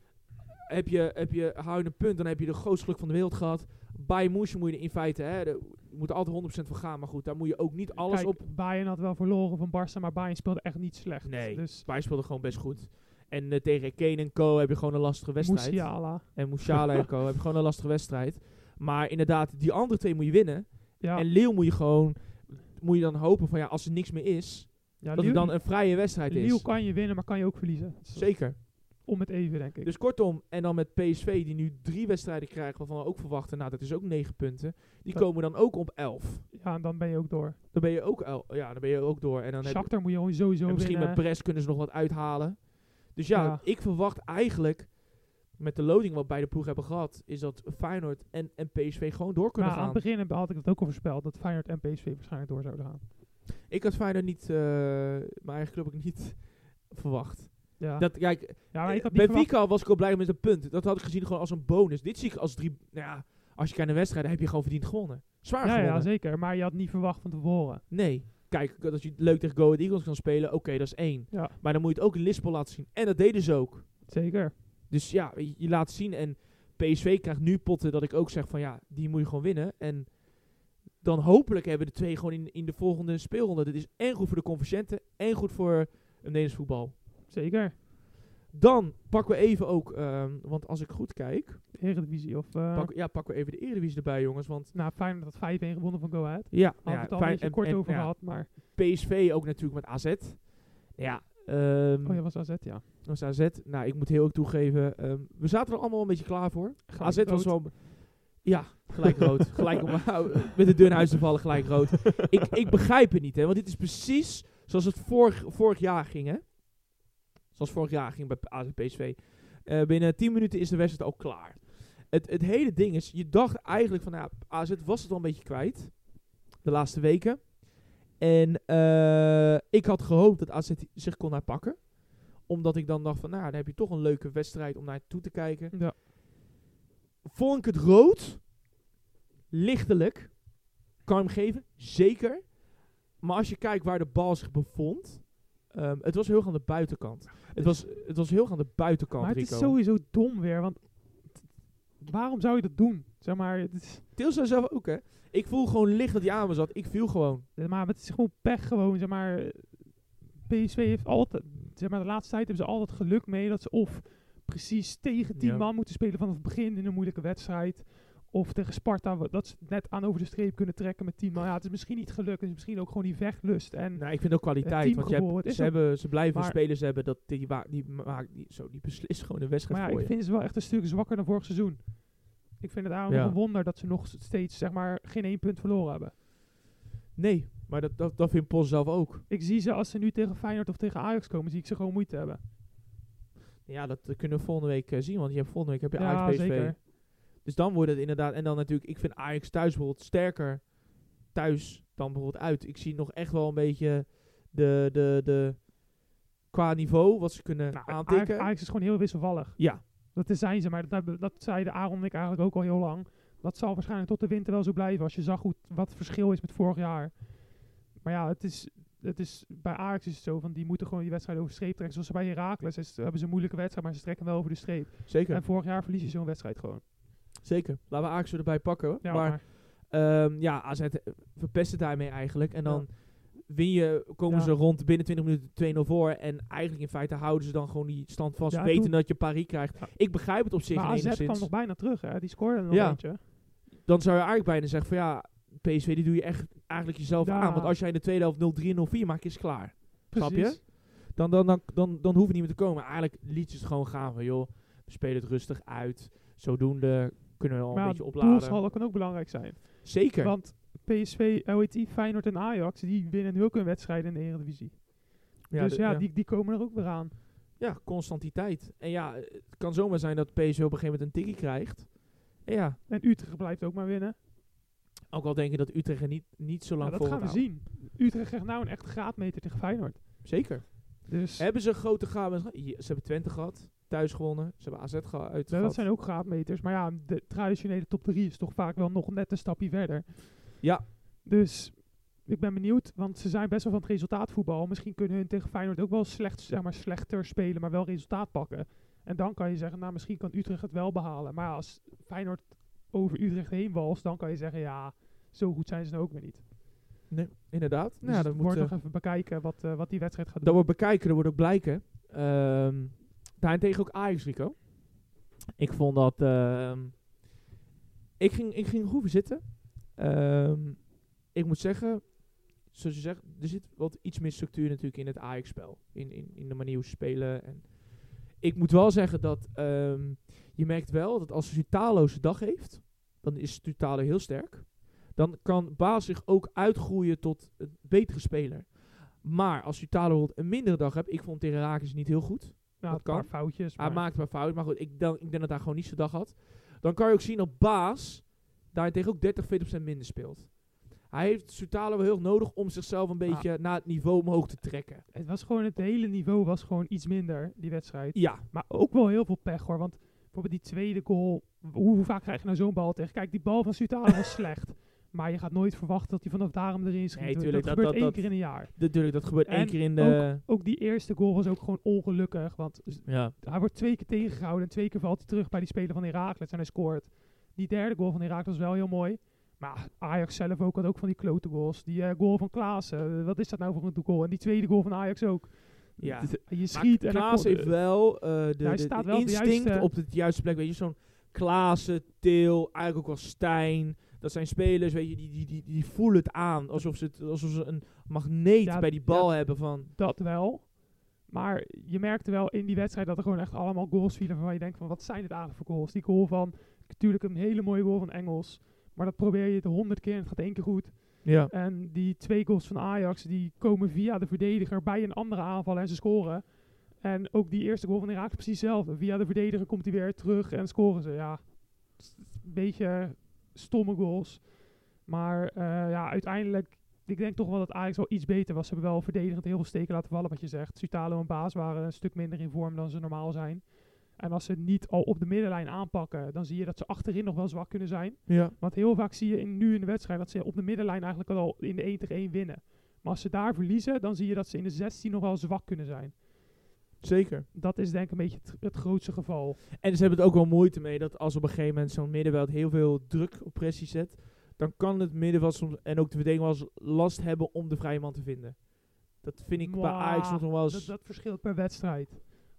Heb je, heb je, hou je een punt, dan heb je de grootste geluk van de wereld gehad. Bayern München moet je in feite, hè, de, je moet er altijd honderd procent voor gaan. Maar goed, daar moet je ook niet alles Kijk, op... Bayern had wel verloren van Barça, maar Bayern speelde echt niet slecht. Nee, Dus Bayern speelde gewoon best goed. En uh, tegen Kane en Co heb je gewoon een lastige wedstrijd. Musiala. En Musiala en Co heb je gewoon een lastige wedstrijd. Maar inderdaad, die andere twee moet je winnen. Ja, En Lille moet je gewoon, moet je dan hopen van ja, als er niks meer is, ja dat het dan een vrije wedstrijd Lille is. kan je winnen, maar kan je ook verliezen. Dat is Zeker. om het even, denk ik. Dus kortom, en dan met P S V die nu drie wedstrijden krijgen waarvan we ook verwachten, nou dat is ook negen punten. Die Ja. komen dan ook op elf. Ja, en dan ben je ook door. Dan ben je ook, el- ja, dan ben je ook door. En dan heb je, Shakhtar moet je gewoon sowieso en misschien winnen. met Brest kunnen ze nog wat uithalen. Dus ja, Ja. ik verwacht eigenlijk met de loading wat beide ploegen hebben gehad, is dat Feyenoord en, en P S V gewoon door kunnen Maar aan gaan. het begin heb- had ik het ook al voorspeld, dat Feyenoord en P S V waarschijnlijk door zouden gaan. Ik had Feyenoord niet, uh, mijn eigen club ook niet verwacht. Ja, Dat, kijk, ja maar ik had bij niet verwacht. Benfica was ik al blij met een punt. Dat had ik gezien gewoon als een bonus. Dit zie ik als drie, nou ja, als je kijkt naar wedstrijden, heb je gewoon verdiend gewonnen. Zwaar Ja, gewonnen. ja, zeker. Maar je had niet verwacht van tevoren. Nee. Kijk, als je leuk tegen Go Ahead Eagles kan spelen, oké, dat is één. Ja, Maar dan moet je het ook in Lispel laten zien. En dat deden ze ook. zeker. Dus ja, je, je laat zien. En P S V krijgt nu potten dat ik ook zeg van ja, die moet je gewoon winnen. En dan hopelijk hebben de twee gewoon in, in de volgende speelronde. Dit is en goed voor de convergenten en goed voor het Nederlands voetbal. Zeker. Dan pakken we even ook, ehm, want als ik goed kijk, Eredivisie of... eh pak, ja, pakken we even de Eredivisie erbij, jongens. Want nou, Feyenoord had vijf een gewonnen van Go Ahead. ja, Had nou ja het al fijn- een beetje en- kort en- over ja, gehad, maar... P S V ook natuurlijk met A Z. Ja, ehm Oh ja, was A Z, ja. dat was A Z. Nou, ik moet heel ook toegeven, ehm, we zaten er allemaal een beetje klaar voor. Gelijk A Z was rood. wel... Ja, gelijk rood. gelijk om met de deur naar huis te vallen, gelijk rood. ik, ik begrijp het niet, hè. Want dit is precies zoals het vorig, vorig jaar ging, hè. Zoals vorig jaar ging bij A Z P S V. Uh, binnen tien minuten is de wedstrijd al klaar. Het, het hele ding is, je dacht eigenlijk van, nou, A Z was het al een beetje kwijt. De laatste weken. En uh, ik had gehoopt dat A Z zich kon herpakken. Omdat ik dan dacht van, nou, dan heb je toch een leuke wedstrijd om naar toe te kijken. Ja. Vond ik het rood? Lichtelijk. Kan je hem geven? Zeker. Maar als je kijkt waar de bal zich bevond. Um, het was heel erg aan de buitenkant. Het was, het was heel erg aan de buitenkant, Maar het Rico. is sowieso dom weer, want... t- Waarom zou je dat doen? Zeg maar, het is, Teels zei zelf ook, hè. Ik voel gewoon licht dat hij aan me zat. Ik viel gewoon. maar het is gewoon pech gewoon, zeg maar... P S V heeft altijd... Zeg maar, de laatste tijd hebben ze altijd geluk mee dat ze of precies tegen tien Ja. man moeten spelen vanaf het begin in een moeilijke wedstrijd. Of tegen Sparta, w- dat ze het net aan over de streep kunnen trekken met tien man. Ja, het is misschien niet gelukt. Het is misschien ook gewoon die vechtlust. En Nou, ik vind ook kwaliteit. Want je teamgevoel, hebt, het is ze, ook- hebben, ze blijven maar- spelers hebben dat die, wa- die, ma- die, zo, die beslissen gewoon de wedstrijd maar ja, voor ik je. vind ze wel echt een stuk zwakker dan vorig seizoen. Ik vind het daarom Ja. nog een wonder dat ze nog steeds zeg maar geen één punt verloren hebben. Nee, maar dat, dat, dat vindt Pos zelf ook. Ik zie ze als ze nu tegen Feyenoord of tegen Ajax komen, zie ik ze gewoon moeite hebben. Ja, dat eh, kunnen we volgende week eh, zien. Want je hebt volgende week heb je Ja, Ajax P S V. zeker. Dus dan wordt het inderdaad... En dan natuurlijk, ik vind Ajax thuis bijvoorbeeld sterker thuis dan bijvoorbeeld uit. Ik zie nog echt wel een beetje de... de, de qua niveau wat ze kunnen Nou, aantikken. Ajax, Ajax is gewoon heel wisselvallig. Ja, Dat is- zijn ze, maar dat, hebben- dat zeiden Aaron en ik eigenlijk ook al heel lang. Dat zal waarschijnlijk tot de winter wel zo blijven. Als je zag hoe, t- wat het verschil is met vorig jaar. Maar ja, het is, het is, bij Ajax is het zo van die moeten gewoon die wedstrijd over de streep trekken. Zoals bij Heracles is, hebben ze een moeilijke wedstrijd, maar ze trekken wel over de streep. zeker. En vorig jaar verlies je zo'n wedstrijd gewoon. Zeker. Laten we Ajax erbij pakken. Ja, maar maar Ehm, ja, A Z verpest het daarmee eigenlijk. En dan win je, komen Ja. ze rond binnen twintig minuten twee nul voor. En eigenlijk in feite houden ze dan gewoon die stand vast. Ja, weten toen- dat je Paris krijgt. Ja. Ik begrijp het op zich maar A Z enigszins. kwam nog bijna terug, hè? Die scoorde er nog Ja. eentje. Dan zou je eigenlijk bijna zeggen van ja, P S V die doe je echt eigenlijk jezelf Ja. aan. Want als jij in de tweede helft nul drie nul vier maakt, is het klaar. Snap je? Precies. Dan, dan, dan, dan, dan hoeft het niet meer te komen. Eigenlijk liet je het gewoon gaan van joh, we spelen het rustig uit. Zodoende kunnen we al Maar een ja, beetje opladen. doelsaldo kan ook belangrijk zijn. Zeker. Want P S V, L E T, Feyenoord en Ajax, die winnen nu ook een wedstrijd in de Eredivisie. Ja, dus de- ja, ja. Die, die komen er ook weer aan. Ja, constantiteit. En ja, het kan zomaar zijn dat P S V op een gegeven moment een tikkie krijgt. En ja, En Utrecht blijft ook maar winnen. ook al denken dat Utrecht er niet, niet zo lang Nou, voor dat gaan we gaat zien. Utrecht krijgt nou een echt graadmeter tegen Feyenoord. houden. Zeker. Dus Hebben ze grote gaven? Ze hebben Twente gehad, thuis gewonnen. Ze hebben A Z ge- uit ja, dat zijn ook graadmeters. Maar ja, de traditionele top drie is toch vaak wel nog net een stapje verder. Ja, Dus ik ben benieuwd, want ze zijn best wel van het resultaatvoetbal. Misschien kunnen hun tegen Feyenoord ook wel slecht, zeg maar, slechter spelen, maar wel resultaat pakken. En dan kan je zeggen, nou misschien kan Utrecht het wel behalen. Maar ja, als Feyenoord over Utrecht heen walst, dan kan je zeggen, ja, zo goed zijn ze nou ook weer niet. nee, inderdaad. Dus nou, het dat wordt moet, nog even bekijken wat, eh, wat die wedstrijd gaat dat doen. wordt bekijken, dat wordt ook blijken. Ehm daarentegen ook Ajax, Rico. Ik vond dat... ehm, ik, ging, ik ging goed zitten. Ehm, ik moet zeggen, zoals je zegt, er zit wat iets meer structuur natuurlijk in het Ajax-spel. In, in, in de manier hoe ze spelen. En ik moet wel zeggen dat ehm, je merkt wel dat als Sutalo zijn dag heeft, dan is Sutalo heel sterk. Dan kan Baas zich ook uitgroeien tot een betere speler. Maar als Sutalo bijvoorbeeld een mindere dag hebt, ik vond tegen Heracles niet heel goed. Nou, dat een paar kan. foutjes. Hij Maar maakt maar fout, maar goed, ik, dan, ik denk dat hij gewoon niet zijn dag had. Dan kan je ook zien dat Baas daarentegen ook dertig, veertig procent minder speelt. Hij heeft Sutalo wel heel nodig om zichzelf een beetje naar het niveau omhoog te trekken. het was gewoon, het hele niveau was gewoon iets minder, die wedstrijd. Ja, Maar ook wel heel veel pech hoor. Want bijvoorbeeld die tweede goal. Hoe, hoe vaak krijg je nou zo'n bal tegen? Kijk, die bal van Sutalo was slecht. Maar je gaat nooit verwachten dat hij vanaf daarom erin schiet. Nee, dat, tuurlijk, dat- gebeurt dat- één dat- keer in een jaar. natuurlijk, dat gebeurt één En keer in de... Ook die eerste goal was ook gewoon ongelukkig. Want s- ja, hij wordt twee keer tegengehouden. En twee keer valt hij terug bij die speler van Heracles. En hij scoort. Die derde goal van Heracles was wel heel mooi. Maar Ajax zelf ook had ook van die klote goals. Die eh, goal van Klaassen. eh, wat is dat nou voor een goal? En die tweede goal van Ajax ook. ja. D- Je Maar schiet en dan Klaas kon- heeft wel eh, de, hij de, staat de wel op de instinct juiste- op de juiste plek. Weet je, zo'n Klaassen, Til, eigenlijk ook wel Stijn. Dat zijn spelers, weet je, die, die, die, die voelen het aan. Alsof ze, het, alsof ze een magneet Ja, bij die bal hebben van... Dat wel. Maar je merkte wel in die wedstrijd dat er gewoon echt allemaal goals vielen waarvan je denkt van wat zijn dit eigenlijk voor goals? Die goal van, natuurlijk een hele mooie goal van Engels. Maar dat probeer je de honderd keer en het gaat één keer goed. Ja, En die twee goals van Ajax, die komen via de verdediger bij een andere aanval en ze scoren. En ook die eerste goal van Heracles precies hetzelfde. Via de verdediger komt hij weer terug en scoren ze. Ja, s- een beetje stomme goals. Maar eh, ja, uiteindelijk, ik denk toch wel dat Ajax wel iets beter was. Ze hebben wel verdedigend heel veel steken laten vallen, wat je zegt. Sutalo en Baas waren een stuk minder in vorm dan ze normaal zijn. En als ze niet al op de middenlijn aanpakken, dan zie je dat ze achterin nog wel zwak kunnen zijn. ja. Want heel vaak zie je in, nu in de wedstrijd dat ze op de middenlijn eigenlijk al in de één tegen één winnen. Maar als ze daar verliezen, dan zie je dat ze in de zestien nog wel zwak kunnen zijn. Zeker. Dat is denk ik een beetje het, het grootste geval. En ze hebben het ook wel moeite mee dat als op een gegeven moment zo'n middenveld heel veel druk op pressie zet, dan kan het middenveld soms en ook de verdediging wel eens last hebben om de vrije man te vinden. Dat vind ik bij Mwah, Ajax nog wel eens... Dat, dat verschilt per wedstrijd.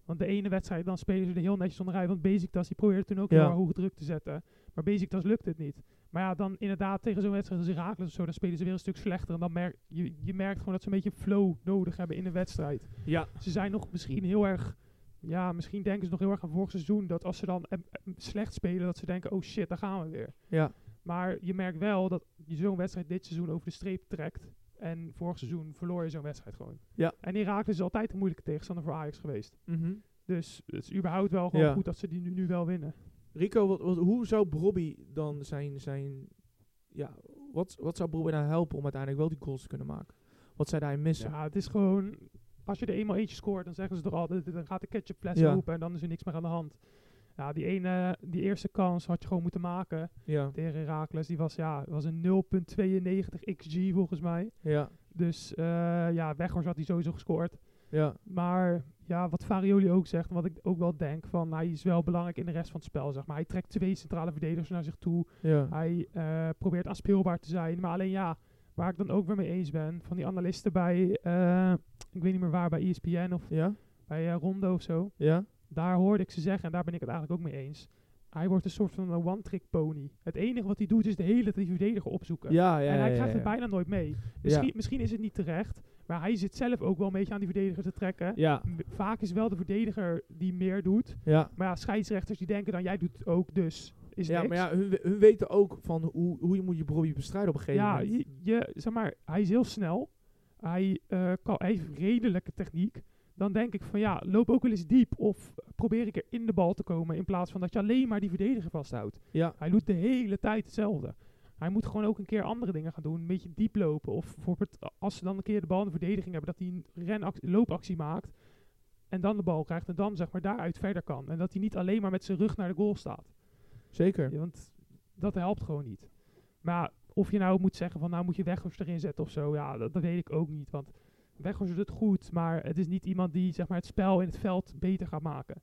Want de ene wedstrijd, dan spelen ze er heel netjes onderuit. Want Besiktas, die probeerde toen ook Ja. heel erg hoge druk te zetten. Maar Besiktas lukt het niet. Maar ja, dan inderdaad tegen zo'n wedstrijd als Heracles of zo, dan spelen ze weer een stuk slechter. En dan merk je, je merkt gewoon dat ze een beetje flow nodig hebben in de wedstrijd. Ja. Ze zijn nog misschien heel erg, ja, misschien denken ze nog heel erg aan vorig seizoen. Dat als ze dan eh, eh, slecht spelen, dat ze denken, oh shit, daar gaan we weer. Ja. Maar je merkt wel dat je zo'n wedstrijd dit seizoen over de streep trekt. En vorig seizoen verloor je zo'n wedstrijd gewoon. Ja. En Heracles is altijd een moeilijke tegenstander voor Ajax geweest. Mhm. Dus het is überhaupt wel gewoon Ja. goed dat ze die nu, nu wel winnen. Rico, wat, wat, hoe zou Brobby dan zijn, zijn ja, wat, wat zou Brobby nou helpen om uiteindelijk wel die goals te kunnen maken? Wat zou hij missen? Ja, het is gewoon, als je er eenmaal eentje scoort, dan zeggen ze toch altijd, dan gaat de ketchupfles Ja. open en dan is er niks meer aan de hand. Ja, die ene, die eerste kans had je gewoon moeten maken Ja, tegen Heracles. Die was, ja, was een nul komma tweeënnegentig xG volgens mij. ja, Dus eh, ja, Weghorst had hij sowieso gescoord. ja, Maar ja, wat Farioli ook zegt, wat ik ook wel denk, van hij is wel belangrijk in de rest van het spel, zeg maar. Hij trekt twee centrale verdedigers naar zich toe. ja. Hij eh, probeert aanspeelbaar te zijn. Maar alleen ja, waar ik dan ook weer mee eens ben, van die analisten bij, eh, ik weet niet meer waar, bij E S P N of Ja, bij eh, Rondo of zo. ja, Daar hoorde ik ze zeggen, en daar ben ik het eigenlijk ook mee eens. Hij wordt een soort van een one-trick pony. Het enige wat hij doet is de hele tijd die verdediger opzoeken. ja, ja. en hij ja, krijgt ja, het ja. bijna nooit mee. Misschien, misschien is het niet terecht, maar hij zit zelf ook wel een beetje aan die verdediger te trekken. Ja, M- Vaak is wel de verdediger die meer doet. ja. Maar ja, scheidsrechters die denken dan, jij doet het ook, dus is Ja, niks. maar ja, hun, we- hun weten ook van hoe, hoe je moet je Brobby bestrijden op een gegeven Ja, moment. je, je, zeg maar, hij is heel snel. Hij, eh, kan, hij heeft redelijke techniek. Dan denk ik van ja, loop ook wel eens diep of probeer ik er in de bal te komen in plaats van dat je alleen maar die verdediger vasthoudt. Ja, Hij doet de hele tijd hetzelfde. Hij moet gewoon ook een keer andere dingen gaan doen. Een beetje diep lopen. Of bijvoorbeeld als ze dan een keer de bal in de verdediging hebben, dat hij een renactie, loopactie maakt. En dan de bal krijgt en dan zeg maar daaruit verder kan. En dat hij niet alleen maar met zijn rug naar de goal staat. zeker. Ja, want dat helpt gewoon niet. Maar ja, of je nou moet zeggen van nou moet je Weghorst erin zetten of zo. Ja, dat, dat weet ik ook niet. Want Weghorst doet het goed. Maar het is niet iemand die zeg maar het spel in het veld beter gaat maken.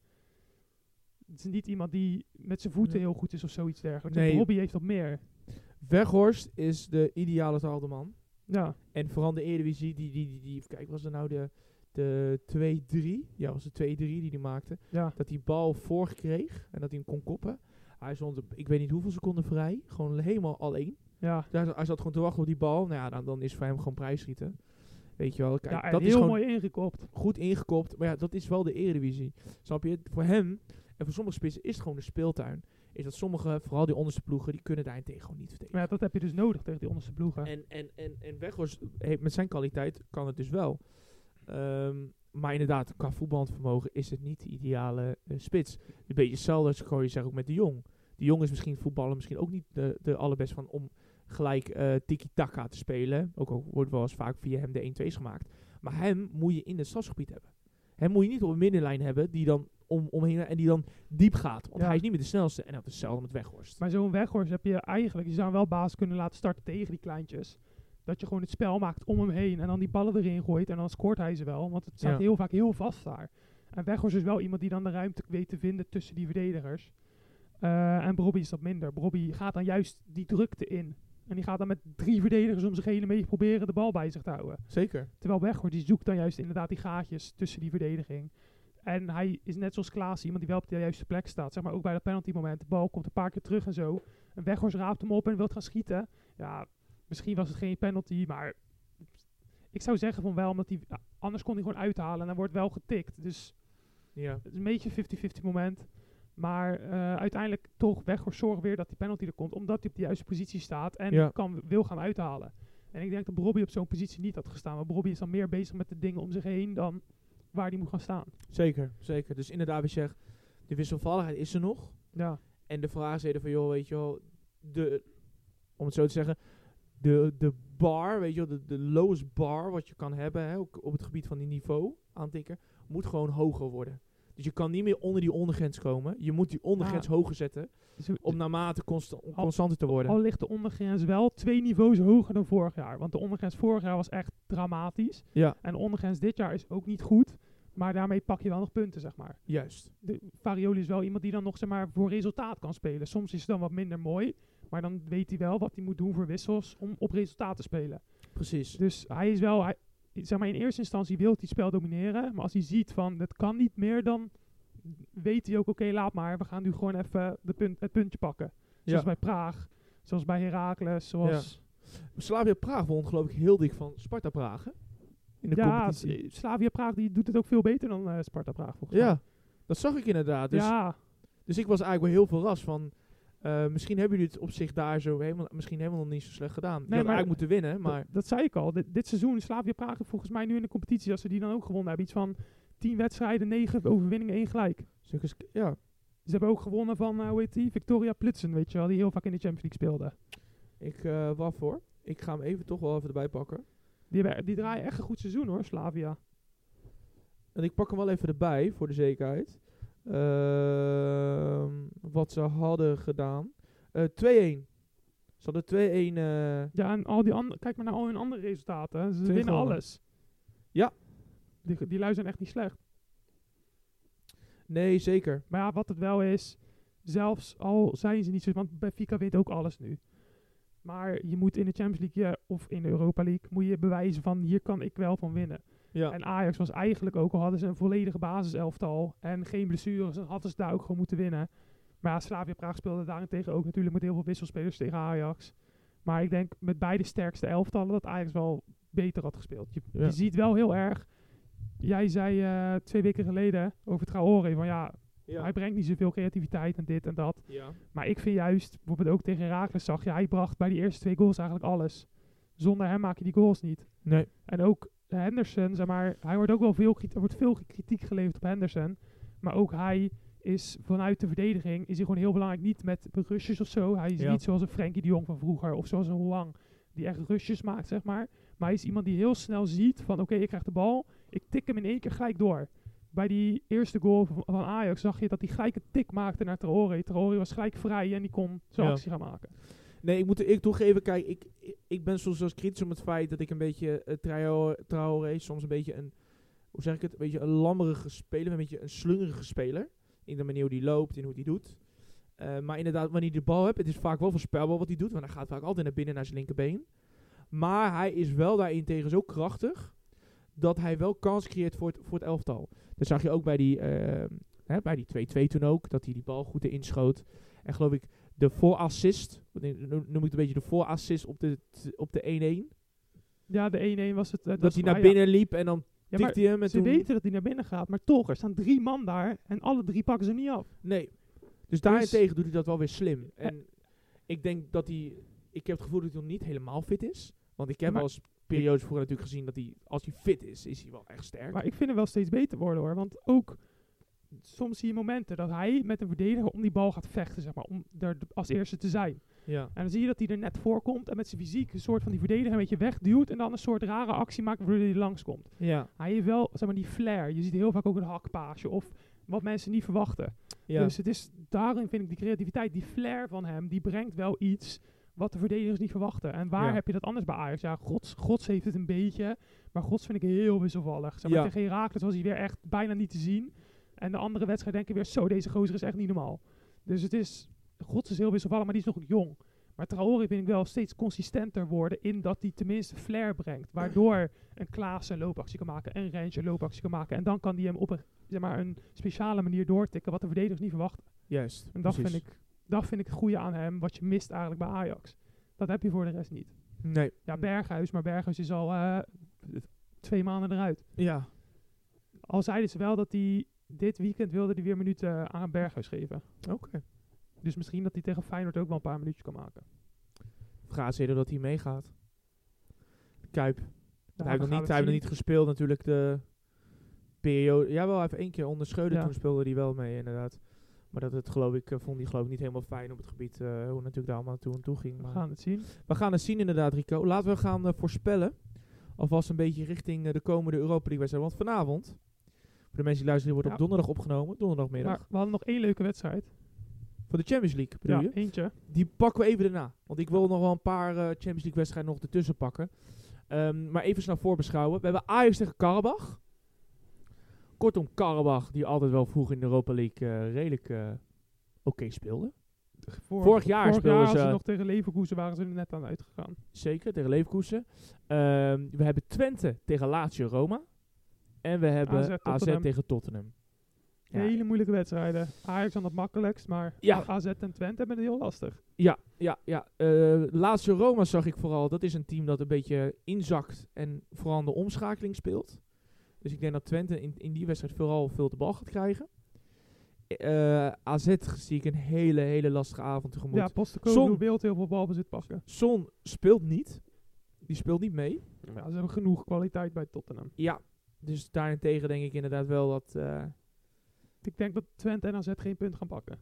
Het is niet iemand die met zijn voeten Nee. heel goed is of zoiets dergelijks. Nee. Nee. Robbie heeft dat meer. Weghorst is de ideale twaalfde man. Ja. En vooral de Eredivisie, die, die, die, die, even kijken, was er nou de, de twee drie? Ja, was de twee drie die hij maakte. Ja. Dat hij bal voorkreeg en dat hij hem kon koppen. Hij stond, op, ik weet niet hoeveel seconden vrij, gewoon helemaal alleen. Ja. Hij, zat- hij zat gewoon te wachten op die bal. Nou ja, dan, dan is voor hem gewoon prijsschieten. Weet je wel, kijk, ja, en dat is heel gewoon mooi ingekopt. goed ingekopt. Maar ja, dat is wel de Eredivisie. Snap je? Voor hem en voor sommige spitsen is het gewoon de speeltuin. Is dat sommige, vooral die onderste ploegen, die kunnen daarentegen gewoon niet verdedigen. Maar ja, dat heb je dus nodig tegen die onderste ploegen. En, en, en, en Weghorst heeft met zijn kwaliteit kan het dus wel. Ehm, maar inderdaad, qua voetbalvermogen is het niet de ideale eh, spits. Een beetje hetzelfde als gooi je zeggen ook met de Jong. De Jong is misschien voetballen misschien ook niet de, de allerbest van om gelijk eh tiki-taka te spelen. Ook al wordt wel eens vaak via hem de één twee's gemaakt. Maar hem moet je in het stadsgebied hebben. Hem moet je niet op een middenlijn hebben die dan om, omheen en die dan diep gaat. Want Ja. hij is niet meer de snelste. En dat is hetzelfde met Weghorst. Maar zo'n Weghorst heb je eigenlijk, je zou hem wel basis kunnen laten starten tegen die kleintjes. Dat je gewoon het spel maakt om hem heen en dan die ballen erin gooit en dan scoort hij ze wel. Want het staat Ja. heel vaak heel vast daar. En Weghorst is wel iemand die dan de ruimte weet te vinden tussen die verdedigers. Uh, en Brobby is dat minder. Brobby gaat dan juist die drukte in. En die gaat dan met drie verdedigers om zich heen een beetje proberen de bal bij zich te houden. Zeker. Terwijl Weghorst, die zoekt dan juist inderdaad die gaatjes tussen die verdediging. En hij is net zoals Klaas, iemand die wel op de juiste plek staat. Zeg maar ook bij dat penalty moment. De bal komt een paar keer terug en zo. En Weghorst raapt hem op en wil gaan schieten. Ja, misschien was het geen penalty, maar ik zou zeggen van wel, omdat hij, ja, anders kon hij gewoon uithalen en dan wordt wel getikt. Dus Ja. het is een beetje een vijftig vijftig moment. Maar uh, uiteindelijk toch Weghorst zorgt weer dat die penalty er komt. Omdat hij op de juiste positie staat en Ja. kan, wil gaan uithalen. En ik denk dat Brobby op zo'n positie niet had gestaan. Maar Brobby is dan meer bezig met de dingen om zich heen dan waar hij moet gaan staan. Zeker, zeker. Dus inderdaad, wie zegt, de wisselvalligheid is er nog. Ja, En de vraag is van, joh, weet je wel, de, om het zo te zeggen, de, de bar, weet je wel, de, de lowest bar wat je kan hebben, hè, ook op het gebied van die niveau aantikken, moet gewoon hoger worden. Dus je kan niet meer onder die ondergrens komen. Je moet die ondergrens Ja. hoger zetten, dus om naarmate consta- om constanter te worden. al ligt de ondergrens wel twee niveaus hoger dan vorig jaar. Want de ondergrens vorig jaar was echt dramatisch. Ja, En de ondergrens dit jaar is ook niet goed. Maar daarmee pak je wel nog punten, zeg maar. juist. De, Farioli is wel iemand die dan nog zeg maar, voor resultaat kan spelen. Soms is het dan wat minder mooi. Maar dan weet hij wel wat hij moet doen voor wissels om op resultaat te spelen. Precies. Dus hij is wel... Hij, zeg maar in eerste instantie wil hij het spel domineren. Maar als hij ziet van, het kan niet meer, dan weet hij ook, oké, okay, laat maar. We gaan nu gewoon even de punt, het puntje pakken. Zoals ja. bij Praag, zoals bij Heracles, zoals... Ja. Slavia Praag won geloof ik heel dik van Sparta Praag, hè? In de ja, competitie. Slavia Praag die doet het ook veel beter dan uh, Sparta Praag, volgens ja, mij. Dat zag ik inderdaad. Dus, ja. dus ik was eigenlijk wel heel verrast van... Uh, misschien hebben jullie het op zich daar zo helemaal, misschien helemaal nog niet zo slecht gedaan. Je nee, had eigenlijk moeten winnen, maar... Dat, dat zei ik al. Dit, dit seizoen, Slavia Praag volgens mij nu in de competitie, als ze die dan ook gewonnen hebben, iets van tien wedstrijden, negen overwinningen, één gelijk. Dus, ja. Ze hebben ook gewonnen van, uh, hoe heet die? Victoria Plitsen, weet je wel, die heel vaak in de Champions League speelde. Ik uh, wacht voor. Ik ga hem even toch wel even erbij pakken. Die, hebben, die draaien echt een goed seizoen hoor, Slavia. En ik pak hem wel even erbij, voor de zekerheid. Uh, wat ze hadden gedaan. Uh, twee-een. Ze hadden twee-een... Uh, ja, en al die andere... Kijk maar naar al hun andere resultaten. Ze winnen gewonnen. Alles. Ja. Die, die lui zijn echt niet slecht. Nee, zeker. Maar ja, wat het wel is... Zelfs al zijn ze niet zo... Want Benfica wint ook alles nu. Maar je moet in de Champions League... Ja, of in de Europa League... Moet je bewijzen van... Hier kan ik wel van winnen. Ja. En Ajax was eigenlijk ook... Al hadden ze een volledige basiselftal... En geen blessures... Dan hadden ze daar ook gewoon moeten winnen. Maar ja, Slavia Praag speelde daarentegen ook natuurlijk... Met heel veel wisselspelers tegen Ajax. Maar ik denk... Met beide sterkste elftallen... Dat Ajax wel beter had gespeeld. Je, ja. je ziet wel heel erg... Jij zei uh, twee weken geleden... Over Traoré... Van ja... Ja. Hij brengt niet zoveel creativiteit en dit en dat. Ja. Maar ik vind juist, bijvoorbeeld ook tegen Heracles zag je, hij bracht bij die eerste twee goals eigenlijk alles. Zonder hem maak je die goals niet. Nee. En ook Henderson, zeg maar, hij wordt ook wel veel, er wordt veel kritiek geleverd op Henderson. Maar ook hij is vanuit de verdediging, is hij gewoon heel belangrijk. Niet met rushes of zo. Hij is ja. niet zoals een Frenkie de Jong van vroeger of zoals een Hwang die echt rushes maakt, zeg maar. Maar hij is iemand die heel snel ziet van oké, okay, ik krijg de bal, ik tik hem in één keer gelijk door. Bij die eerste goal van, van Ajax zag je dat hij gelijk een tik maakte naar Traoré. Traoré was gelijk vrij en die kon zijn ja. actie gaan maken. Nee, ik moet ik toegeven, kijk, ik, ik ben soms zelfs kritisch om het feit dat ik een beetje uh, Traoré, Traoré soms een beetje een, hoe zeg ik het, een beetje een lammerige speler, een beetje een slungerige speler. In de manier hoe die loopt en hoe die doet. Uh, maar inderdaad, wanneer hij de bal hebt, het is vaak wel voorspelbaar wat hij doet, want hij gaat vaak altijd naar binnen naar zijn linkerbeen. Maar hij is wel daarin tegen zo krachtig dat hij wel kans creëert voor het, voor het elftal. Dat zag je ook bij die, uh, hè, bij die twee-twee toen ook, dat hij die bal goed erin schoot. En geloof ik, de voorassist, noem ik het een beetje de voorassist op de, op de één-één. Ja, de één-één was het. Uh, dat, dat hij naar binnen ja. liep en dan ja, tikte hij hem. En ze toen weten dat hij naar binnen gaat, maar toch, er staan drie man daar en alle drie pakken ze niet af. Nee, dus daarentegen doet hij dat wel weer slim. En uh, ik denk dat hij, ik heb het gevoel dat hij nog niet helemaal fit is. Want ik heb wel eens periodes voor natuurlijk gezien dat hij, als hij fit is, is hij wel echt sterk. Maar ik vind hem wel steeds beter worden hoor. Want ook soms zie je momenten dat hij met een verdediger om die bal gaat vechten, zeg maar, om er als eerste te zijn. Ja. En dan zie je dat hij er net voor komt en met zijn fysiek een soort van die verdediger een beetje wegduwt en dan een soort rare actie maakt waardoor hij langskomt. Ja. Hij heeft wel, zeg maar, die flair. Je ziet heel vaak ook een hakpaasje of wat mensen niet verwachten. Ja. Dus het is, daarin vind ik die creativiteit, die flair van hem, die brengt wel iets wat de verdedigers niet verwachten. En waar ja. heb je dat anders bij Ajax? Ja, Gods, Gods heeft het een beetje. Maar Gods vind ik heel wisselvallig. Zeg maar, ja. Tegen Heracles was hij weer echt bijna niet te zien. En de andere wedstrijd denk ik weer, zo, deze gozer is echt niet normaal. Dus het is, Gods is heel wisselvallig, maar die is nog jong. Maar Traoré vind ik wel steeds consistenter worden in dat hij tenminste flair brengt. Waardoor een Klaas een loopactie kan maken, een Rens een loopactie kan maken. En dan kan hij hem op een, zeg maar, een speciale manier doortikken wat de verdedigers niet verwachten. Juist. En dat vind ik... Dat vind ik het goede aan hem, wat je mist eigenlijk bij Ajax. Dat heb je voor de rest niet. Nee. Ja, Berghuis, maar Berghuis is al uh, twee maanden eruit. Ja. Al zeiden ze wel dat hij dit weekend wilde hij weer minuten uh, aan Berghuis geven. Oké. Okay. Dus misschien dat hij tegen Feyenoord ook wel een paar minuutjes kan maken. Vraag ze dat hij meegaat. Kuip. Ja, hij heeft nog niet, hij nog niet gespeeld natuurlijk de periode. Ja, wel, hij heeft één keer onder Schreuder, ja. Toen speelde hij wel mee inderdaad. Maar dat het, geloof ik, uh, vond hij geloof ik niet helemaal fijn op het gebied uh, hoe natuurlijk daar allemaal toe en toe ging. We maar gaan het zien. We gaan het zien inderdaad, Rico. Laten we gaan uh, voorspellen. Alvast een beetje richting uh, de komende Europa League wedstrijd. Want vanavond, voor de mensen die luisteren, wordt ja. op donderdag opgenomen. Donderdagmiddag. Maar we hadden nog één leuke wedstrijd. Voor de Champions League, bedoel ja, je? eentje. Die pakken we even daarna. Want ik wil nog wel een paar uh, Champions League wedstrijden nog ertussen pakken. Um, maar even snel voorbeschouwen. We hebben Ajax tegen Karabach. Kortom, Karabach, die altijd wel vroeg in de Europa League uh, redelijk... Uh, Oké okay speelde. Vorig, Vorig jaar vorig speelden jaar ze- als ze nog tegen Leverkusen waren ze er net aan uitgegaan. Zeker, tegen Leverkusen. Ehm, we hebben Twente tegen Lazio Roma. En we hebben A Z A Z, Tottenham. tegen Tottenham. Ja, Hele moeilijke wedstrijden. Ajax aan het makkelijkst, maar Ja. A Z en Twente hebben het heel lastig. ja, ja. ja. Eh, Lazio Roma zag ik vooral. Dat is een team dat een beetje inzakt en vooral aan de omschakeling speelt. Dus ik denk dat Twente in, in die wedstrijd vooral veel de bal gaat krijgen. Eh A Z zie ik een hele, hele lastige avond tegemoet. Ja, Postecoglou Son- wil heel veel balbezit pakken. Son speelt niet. Die speelt niet mee. Ja, ze hebben genoeg kwaliteit bij Tottenham. Ja, dus daarentegen denk ik inderdaad wel dat... eh, Ik denk dat Twente en A Z geen punt gaan pakken.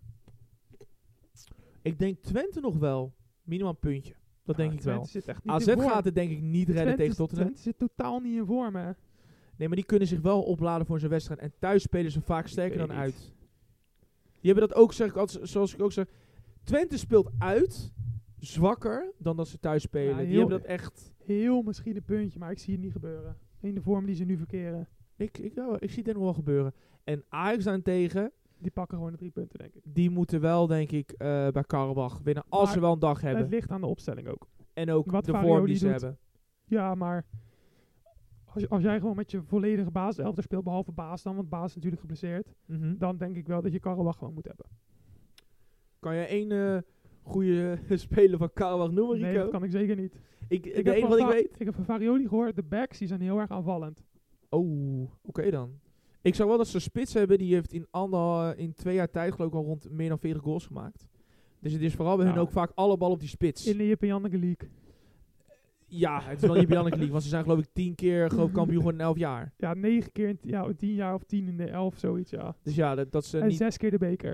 ik denk Twente nog wel. Minimaal een puntje. Dat denk Ja, ik wel. Twente zit echt niet A Z in vorm. gaat het denk ik niet redden Twente tegen is- Tottenham. Twente zit totaal niet in vorm, hè. Nee, maar die kunnen zich wel opladen voor zo'n wedstrijd. En thuis spelen ze vaak sterker weet dan niet. uit. Die hebben dat ook, zeg ik altijd, zoals ik ook zeg. Twente speelt uit zwakker dan dat ze thuis spelen. Ja, die heel- hebben dat echt... Heel misschien een puntje, maar ik zie het niet gebeuren. In de vorm die ze nu verkeren. Ik, ik, ja, ik zie het nog wel gebeuren. En Ajax daarentegen, Die pakken gewoon de drie punten, denk ik. die moeten wel, denk ik, eh, bij Karabach winnen. Als Maar ze wel een dag hebben. Het ligt aan de opstelling ook. En ook wat de Farioli vorm die ze doet. hebben. Ja, maar als, je- als jij gewoon met je volledige basiselfter speelt, behalve Baas dan, want Baas is natuurlijk geblesseerd, Mhm. dan denk ik wel dat je Karabach gewoon moet hebben. Kan je één eh goede speler van Karabach noemen, Rico? Nee, dat kan ik zeker niet. ik, Ik de heb, enige van wat ik Va- weet... ik heb van Farioli gehoord, de backs die zijn heel erg aanvallend. Oh, oké dan. Ik zag wel dat ze een spits hebben, die heeft in, ander, in twee jaar tijd geloof ik al rond meer dan veertig goals gemaakt. Dus het is vooral bij Ja. hun ook vaak alle bal op die spits. In de Jip en Janneke League. Ja, het is wel niet bij Janneke League, want ze zijn geloof ik tien keer geloof ik, kampioen geworden in elf jaar. Ja, negen keer in t- ja, in tien jaar of tien in de elf, zoiets, ja. Dus ja, dat, dat ze En niet... zes keer de beker.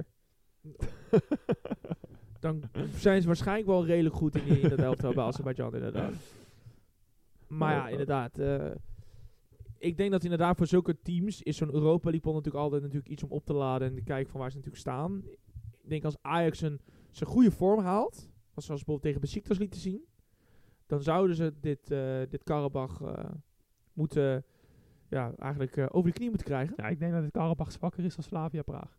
Dan zijn ze waarschijnlijk wel redelijk goed in, die, in dat elftal bij Azerbeidzjan inderdaad. Maar ja, inderdaad. eh, ik denk dat inderdaad voor zulke teams is zo'n Europa League pot natuurlijk altijd natuurlijk iets om op te laden en te kijken van waar ze natuurlijk staan. Ik denk als Ajax een, zijn goede vorm haalt, als zoals bijvoorbeeld tegen Besiktas lieten zien, dan zouden ze dit, eh dit Karabach eh, moeten, ja, eigenlijk eh, over de knie moeten krijgen. Ja, ik denk dat het Karabach zwakker is dan Slavia Praag.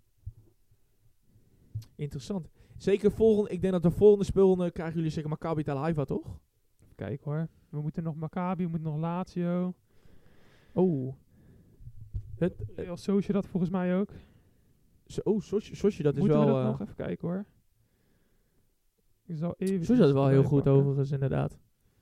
Interessant. Zeker volgende, ik denk dat de volgende speelronde krijgen jullie zeker Maccabi Tel Haifa, toch? Kijk hoor. We moeten nog Maccabi, we moeten nog Lazio. Oh. Het, eh, Real Sociedad volgens mij ook. zo- oh, Sochi, Sochi, dat is Moeten wel... we dat eh, nog even kijken hoor. Ik zal even... Sochi, dat is wel heel goed pakken. overigens, inderdaad.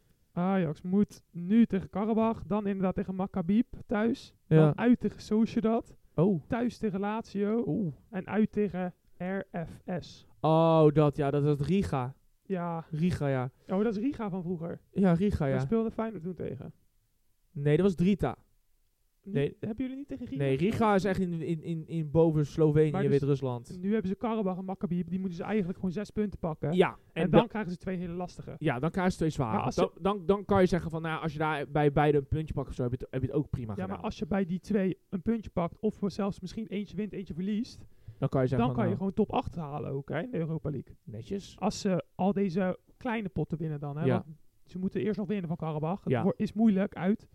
Ajax moet nu tegen Karabach, dan inderdaad tegen Maccabi thuis. Ja. Dan uit tegen Sociedad, Oh. thuis tegen Lazio Oeh. en uit tegen R F S. Oh, dat, ja, dat is Riga. Ja, Riga, ja. oh dat is Riga van vroeger. Ja, Riga, Daar ja. speelde Feyenoord toen tegen. Nee, dat was Drita. Niet- Nee. Hebben jullie niet tegen Riga? Nee, Riga is echt in, in, in, in boven Slovenië, Maar dus- Wit-Rusland. Nu hebben ze Karabach en Maccabi, die moeten ze eigenlijk gewoon zes punten pakken. Ja, en, en dan da- krijgen ze twee hele lastige. ja, dan krijg je twee zware. Maar als Dan, dan, dan kan je zeggen van, nou, als je daar bij beide een puntje pakt of zo, heb je het, heb je het ook prima Ja, gedaan. maar als je bij die twee een puntje pakt, of voor zelfs misschien eentje wint, eentje verliest, dan kan je zeggen dan van, kan je nou, gewoon top acht halen ook hè, in de Europa League. netjes. Als ze al deze kleine potten winnen dan. Hè, Ja. want ze moeten eerst nog winnen van Karabach. Het Ja. wordt- is moeilijk uit.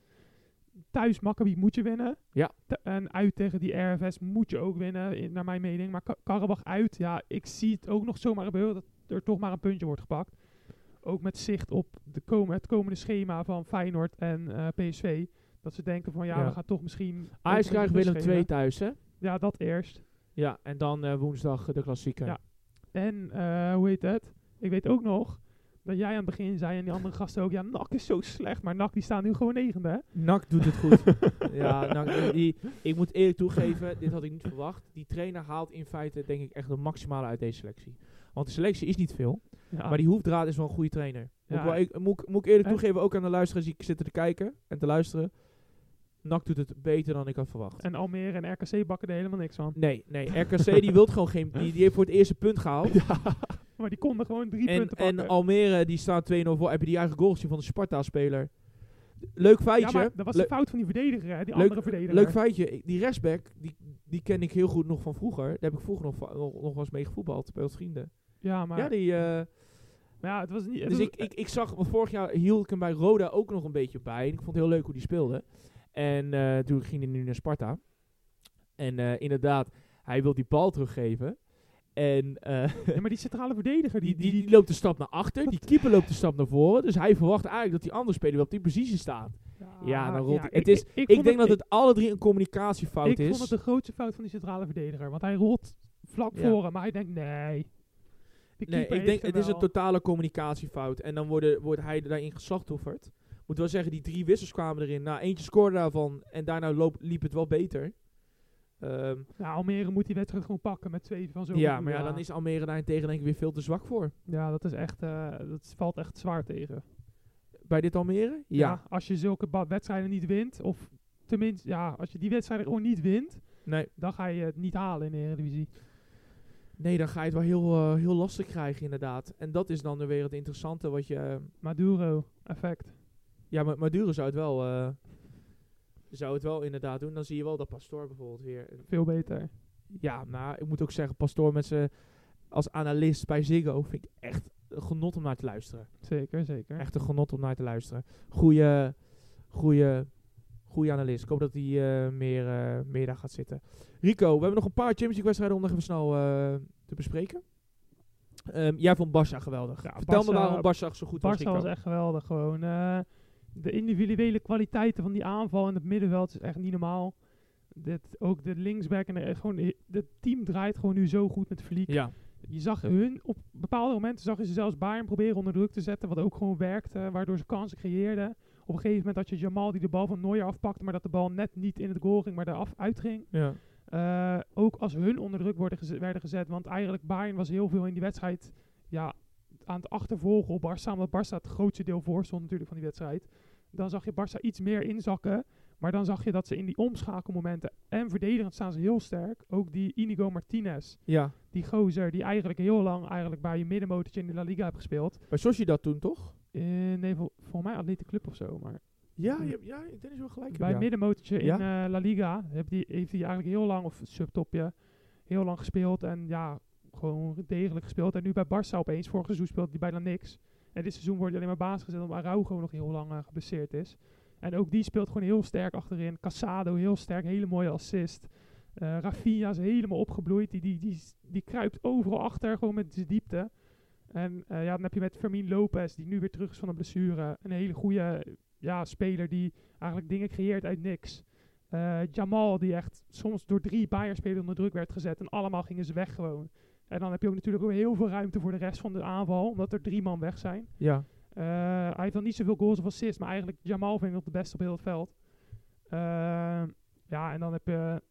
Thuis Maccabi moet je winnen. Ja. Te- en uit tegen die R F S moet je ook winnen, in- naar mijn mening. Maar Ka- Karabach uit, ja, ik zie het ook nog zomaar gebeuren dat er toch maar een puntje wordt gepakt. Ook met zicht op de komen, het komende schema van Feyenoord en eh, P S V. Dat ze denken van, ja, Ja. we gaan toch misschien... Ajax ook krijgt een Willem rust twee geven. thuis, hè? Ja, dat eerst. Ja, en dan eh, woensdag eh, de klassieker. Ja. En, eh, hoe heet het? Ik weet ook nog dat jij aan het begin zei en die andere gasten ook, ja, N A C is zo slecht, maar N A C die staan nu gewoon negende, hè? N A C doet het goed. ja, N A C, die, ik moet eerlijk toegeven, dit had ik niet verwacht. Die trainer haalt in feite, denk ik, echt het maximale uit deze selectie. Want de selectie is niet veel, Ja. maar die Hoefdraad is wel een goede trainer. Moet, Ja. ik, wel, ik, moet, ik- moet ik eerlijk En- toegeven, ook aan de luisteraars die zitten te kijken en te luisteren. N A C doet het beter dan ik had verwacht. En Almere en R K C bakken er helemaal niks van. Nee, nee, R K C die wil gewoon geen, die, die heeft voor het eerste punt gehaald. Maar die konden gewoon drie En, punten pakken. en Almere, die staat twee nul voor. Heb je die eigen goal gezien van de Sparta-speler? Leuk feitje. ja, maar dat was Le- de fout van die verdediger, hè? Die leuk, andere verdediger. leuk feitje. Ik- Die rechtsback, die, die ken ik heel goed nog van vroeger. Daar heb ik vroeger nog, va- nog, nog wel eens mee gevoetbald bij ons vrienden. Ja, maar, ja, die... eh, maar ja, het was niet... het dus was- ik, ik, ik zag, want vorig jaar hield ik hem bij Roda ook nog een beetje bij. En ik vond het heel leuk hoe die speelde. En eh, toen ging hij nu naar Sparta. En eh, inderdaad, hij wil die bal teruggeven. En uh, ja, maar die centrale verdediger, die, die, die, die loopt een stap naar achter. Die keeper loopt een stap naar voren. Dus hij verwacht eigenlijk dat die andere speler wel op die positie staat. Ja, ja, dan rolt ja, het. Ik, Is, ik, ik, ik denk het, dat het alle drie een communicatiefout ik is. Ik vond het de grootste fout van die centrale verdediger. Want hij rolt vlak ja. voor hem, maar hij denkt, nee. Nee, ik denk het is een totale communicatiefout. En dan worden, wordt hij daarin geslachtofferd. Moet wel zeggen, die drie wissels kwamen erin. Nou, eentje scoorde daarvan en daarna loop, liep het wel beter. Um, ja, Almere moet die wedstrijd gewoon pakken met twee van zo'n. Ja, maar ja, dan is Almere daarentegen denk ik weer veel te zwak voor. Ja, dat is echt, uh, dat valt echt zwaar tegen. Bij dit Almere? Ja. ja als je zulke ba- wedstrijden niet wint, of tenminste, ja, als je die wedstrijden gewoon niet wint, nee. dan ga je het niet halen in de Eredivisie. Nee, dan ga je het wel heel, uh, heel lastig krijgen inderdaad. En dat is dan weer het interessante wat je... Uh, Maduro-effect. Ja, maar Maduro zou het wel... Uh, zou het wel inderdaad doen. Dan zie je wel dat Pastoor bijvoorbeeld weer... Veel beter. Ja, nou, ik moet ook zeggen, Pastoor met zijn... Als analist bij Ziggo vind ik echt een genot om naar te luisteren. Zeker, zeker. Echt een genot om naar te luisteren. Goeie, goeie, goeie analist. Ik hoop dat hij uh, meer, uh, meer daar gaat zitten. Rico, we hebben nog een paar Champions League wedstrijden om nog even snel uh, te bespreken. Um, jij vond Barça geweldig. Ja, Vertel Barça, me waarom Barça zo goed Barça was, Rico. was echt geweldig gewoon. Uh, de individuele kwaliteiten van die aanval in het middenveld is echt niet normaal. Dit, ook de linksback en de, gewoon, het team draait gewoon nu zo goed met Flick. Ja. Je zag hun, op bepaalde momenten zag je ze zelfs Bayern proberen onder druk te zetten, wat ook gewoon werkte, waardoor ze kansen creëerden. Op een gegeven moment had je Jamal die de bal van Neuer afpakte, maar dat de bal net niet in het goal ging, maar er af uitging. Ja. Uh, ook als hun onder druk worden geze- werden gezet, want eigenlijk Bayern was heel veel in die wedstrijd ja, aan het achtervolgen op Barça, omdat Barça het grootste deel voorstond natuurlijk van die wedstrijd. Dan zag je Barça iets meer inzakken, maar dan zag je dat ze in die omschakelmomenten en verdedigend staan ze heel sterk. Ook die Inigo Martinez, ja. die gozer die eigenlijk heel lang eigenlijk bij je middenmotortje in de La Liga heeft gespeeld. Bij Sociedad toen toch? Uh, nee, vol- volgens mij Atletico Club of zo, maar... Ja, ja, ja, ik denk dat je wel gelijk Bij hebt, ja. middenmotortje ja? in uh, La Liga heeft hij heeft hij eigenlijk heel lang, of subtopje, heel lang gespeeld. En ja, gewoon degelijk gespeeld. En nu bij Barça opeens, vorig seizoen speelde hij bijna niks. En dit seizoen wordt hij alleen maar baas gezet omdat Araujo nog heel lang uh, geblesseerd is. En ook die speelt gewoon heel sterk achterin. Casado heel sterk, hele mooie assist. Uh, Rafinha is helemaal opgebloeid. Die, die, die, die kruipt overal achter, gewoon met zijn diepte. En uh, ja, dan heb je met Fermin Lopez, die nu weer terug is van de blessure. Een hele goede ja, speler die eigenlijk dingen creëert uit niks. Uh, Jamal, die echt soms door drie Bayern-spelers onder druk werd gezet. En allemaal gingen ze weg gewoon. En dan heb je ook natuurlijk ook heel veel ruimte voor de rest van de aanval, omdat er drie man weg zijn. Ja. Uh, hij heeft dan niet zoveel goals of assists, maar eigenlijk Jamal vind ik nog de beste op heel het veld. Uh, ja, en dan heb je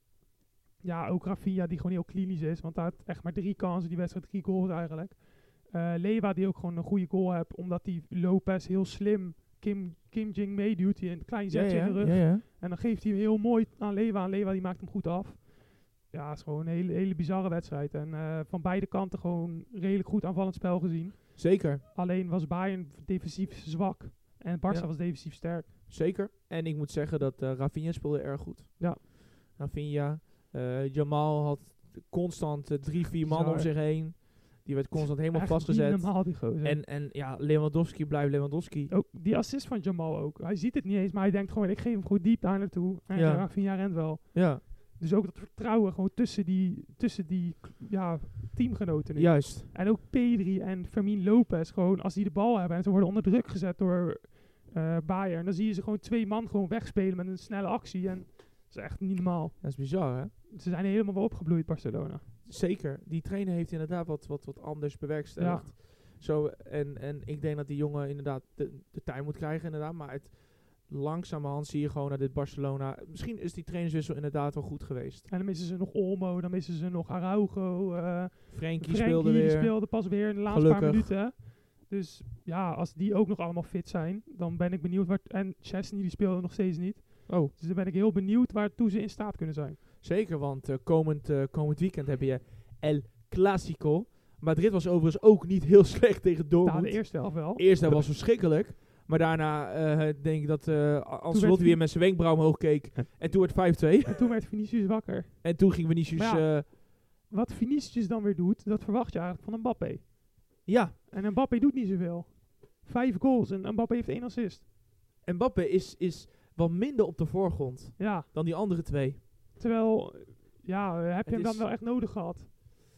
ja, ook Rafinha, die gewoon heel klinisch is, want hij had echt maar drie kansen, die wedstrijd drie goals eigenlijk. Uh, Lewa, die ook gewoon een goede goal heeft, omdat die Lopez heel slim Kim, Kim Jing meeduwt, die een klein zetje ja, ja, in de rug. Ja, ja. En dan geeft hij hem heel mooi aan Lewa, en Lewa die maakt hem goed af. Ja, het is gewoon een hele, hele bizarre wedstrijd. En uh, van beide kanten gewoon redelijk goed aanvallend spel gezien. Zeker. Alleen was Bayern defensief zwak. En Barça ja. was defensief sterk. Zeker. En ik moet zeggen dat uh, Rafinha speelde erg goed. Ja. Rafinha. Uh, Jamal had constant uh, drie, vier man om zich heen. Die werd constant helemaal echt vastgezet. Niet normaal, die gozer. En, en ja, Lewandowski blijft Lewandowski. Ook die assist van Jamal ook. Hij ziet het niet eens, maar hij denkt gewoon, ik geef hem goed diep daar naartoe. En ja. Rafinha rent wel. Ja. Dus ook dat vertrouwen gewoon tussen die, tussen die ja, teamgenoten nu. Juist. En ook Pedri en Fermin Lopez, gewoon als die de bal hebben en ze worden onder druk gezet door uh, Bayern, dan zie je ze gewoon twee man gewoon wegspelen met een snelle actie. En dat is echt niet normaal. Dat is bizar, hè? Ze zijn helemaal wel opgebloeid, Barcelona. Zeker. Die trainer heeft inderdaad wat, wat, wat anders bewerkstelligd. Ja. Zo, en, en ik denk dat die jongen inderdaad de, de tijd moet krijgen, inderdaad. Maar het, langzamerhand zie je gewoon naar dit Barcelona. Misschien is die trainerswissel inderdaad wel goed geweest. En dan missen ze nog Olmo, dan missen ze nog Araujo. Uh, Frenkie speelde weer. die speelde pas weer in de laatste Gelukkig. paar minuten. Dus ja, als die ook nog allemaal fit zijn, dan ben ik benieuwd waar... En Chesney, die speelde nog steeds niet. Oh. Dus dan ben ik heel benieuwd waartoe ze in staat kunnen zijn. Zeker, want uh, komend, uh, komend weekend heb je El Clasico. Madrid was overigens ook niet heel slecht tegen Dortmund. Ja, de eerste helft wel. De eerste helft was verschrikkelijk. Maar daarna uh, denk ik dat uh, Ancelotti weer met zijn wenkbrauw omhoog keek. En toen werd vijf twee. En toen werd Vinicius wakker. En toen ging Vinicius... Ja, uh, wat Vinicius dan weer doet, dat verwacht je eigenlijk van Mbappé. Ja. En Mbappé doet niet zoveel. Vijf goals en Mbappé heeft één assist. Mbappé is, is wat minder op de voorgrond ja. dan die andere twee. Terwijl, ja, heb je het hem dan is wel echt nodig gehad?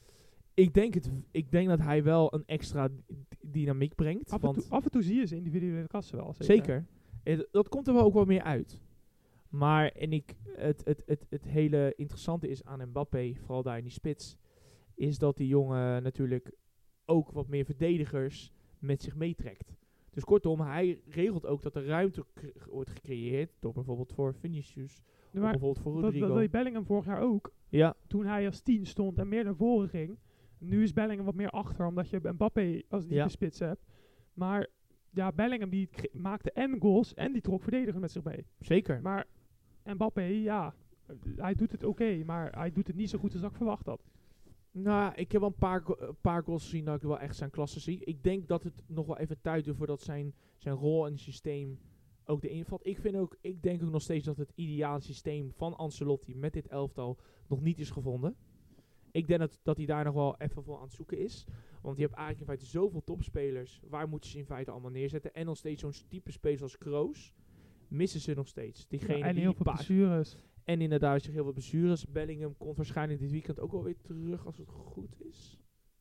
Ik denk, het, ik denk dat hij wel een extra d- dynamiek brengt. Af en, want toe, af en toe zie je ze individuele klassen wel. Zeker. zeker. Het- dat komt er wel ook wel meer uit. Maar en ik, het, het, het, het hele interessante is aan Mbappé, vooral daar in die spits, is dat die jongen natuurlijk ook wat meer verdedigers met zich meetrekt. Dus kortom, hij regelt ook dat er ruimte k- wordt gecreëerd door bijvoorbeeld voor Vinicius, Ja, of maar bijvoorbeeld voor dat, Rodrigo. dat deed Bellingham vorig jaar ook. ja, Toen hij als tien stond en meer naar voren ging. Nu is Bellingham wat meer achter, omdat je Mbappé als diepe Ja. spits hebt. Maar ja, Bellingham die k- maakte en goals en die trok verdedigers met zich mee. zeker. Maar Mbappé, ja, eh, hij doet het oké, maar hij doet het niet zo goed als ik verwacht had. Nou, ik heb wel een paar, go- een paar goals gezien dat ik wel echt zijn klasse zie. Ik denk dat het nog wel even tijd duurt voordat zijn, zijn rol en systeem ook erin valt. Ik, vind ook, ik denk ook nog steeds dat het ideale systeem van Ancelotti met dit elftal nog niet is gevonden. Ik denk dat, dat hij daar nog wel even voor aan het zoeken is. Want je hebt eigenlijk in feite zoveel topspelers. Waar moeten ze in feite allemaal neerzetten? En nog steeds zo'n type speler als Kroos missen ze nog steeds. Diegene Ja, en die heel veel baas- blessures. En inderdaad, er zijn heel veel blessures. Bellingham komt waarschijnlijk dit weekend ook wel weer terug als het goed is.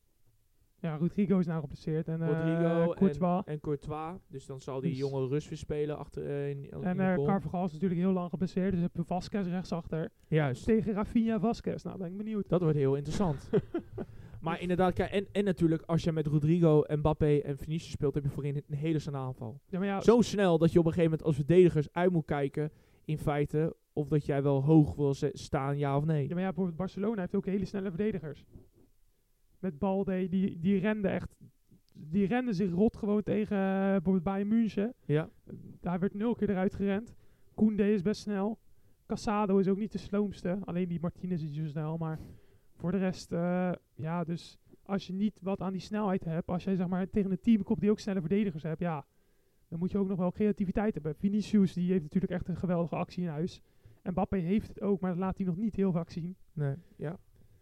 Ja, Rodrigo is nou geblesseerd en Rodrigo uh, Courtois. en, en Courtois. Dus dan zal die Dus- jonge rust weer spelen achter eh, in, in En de uh, goal. Carvajal is natuurlijk heel lang geblesseerd, dus heb je Vasquez rechtsachter. Juist. Tegen Rafinha Vasquez, nou ben ik benieuwd. Dat wordt heel interessant. Maar inderdaad, kijk, en, en natuurlijk, als je met Rodrigo, Mbappé en Vinicius speelt, heb je voorin een hele snelle aanval. Ja, maar ja, Zo snel dat je op een gegeven moment als verdedigers uit moet kijken, in feite, of dat jij wel hoog wil ze- staan, ja of nee. Ja, maar ja, bijvoorbeeld Barcelona heeft ook hele snelle verdedigers. Met Balde, die, die rende echt... Die rende zich rot gewoon tegen uh, bijvoorbeeld Bayern München. Ja, Daar werd nul keer eruit gerend. Koundé is best snel. Casado is ook niet de sloomste. Alleen die Martinez is niet zo snel. Maar voor de rest, uh, ja, dus als je niet wat aan die snelheid hebt, als jij zeg maar tegen een team komt die ook snelle verdedigers hebt, ja, dan moet je ook nog wel creativiteit hebben. Vinicius, die heeft natuurlijk echt een geweldige actie in huis. En Mbappé heeft het ook, maar dat laat hij nog niet heel vaak zien. nee, ja.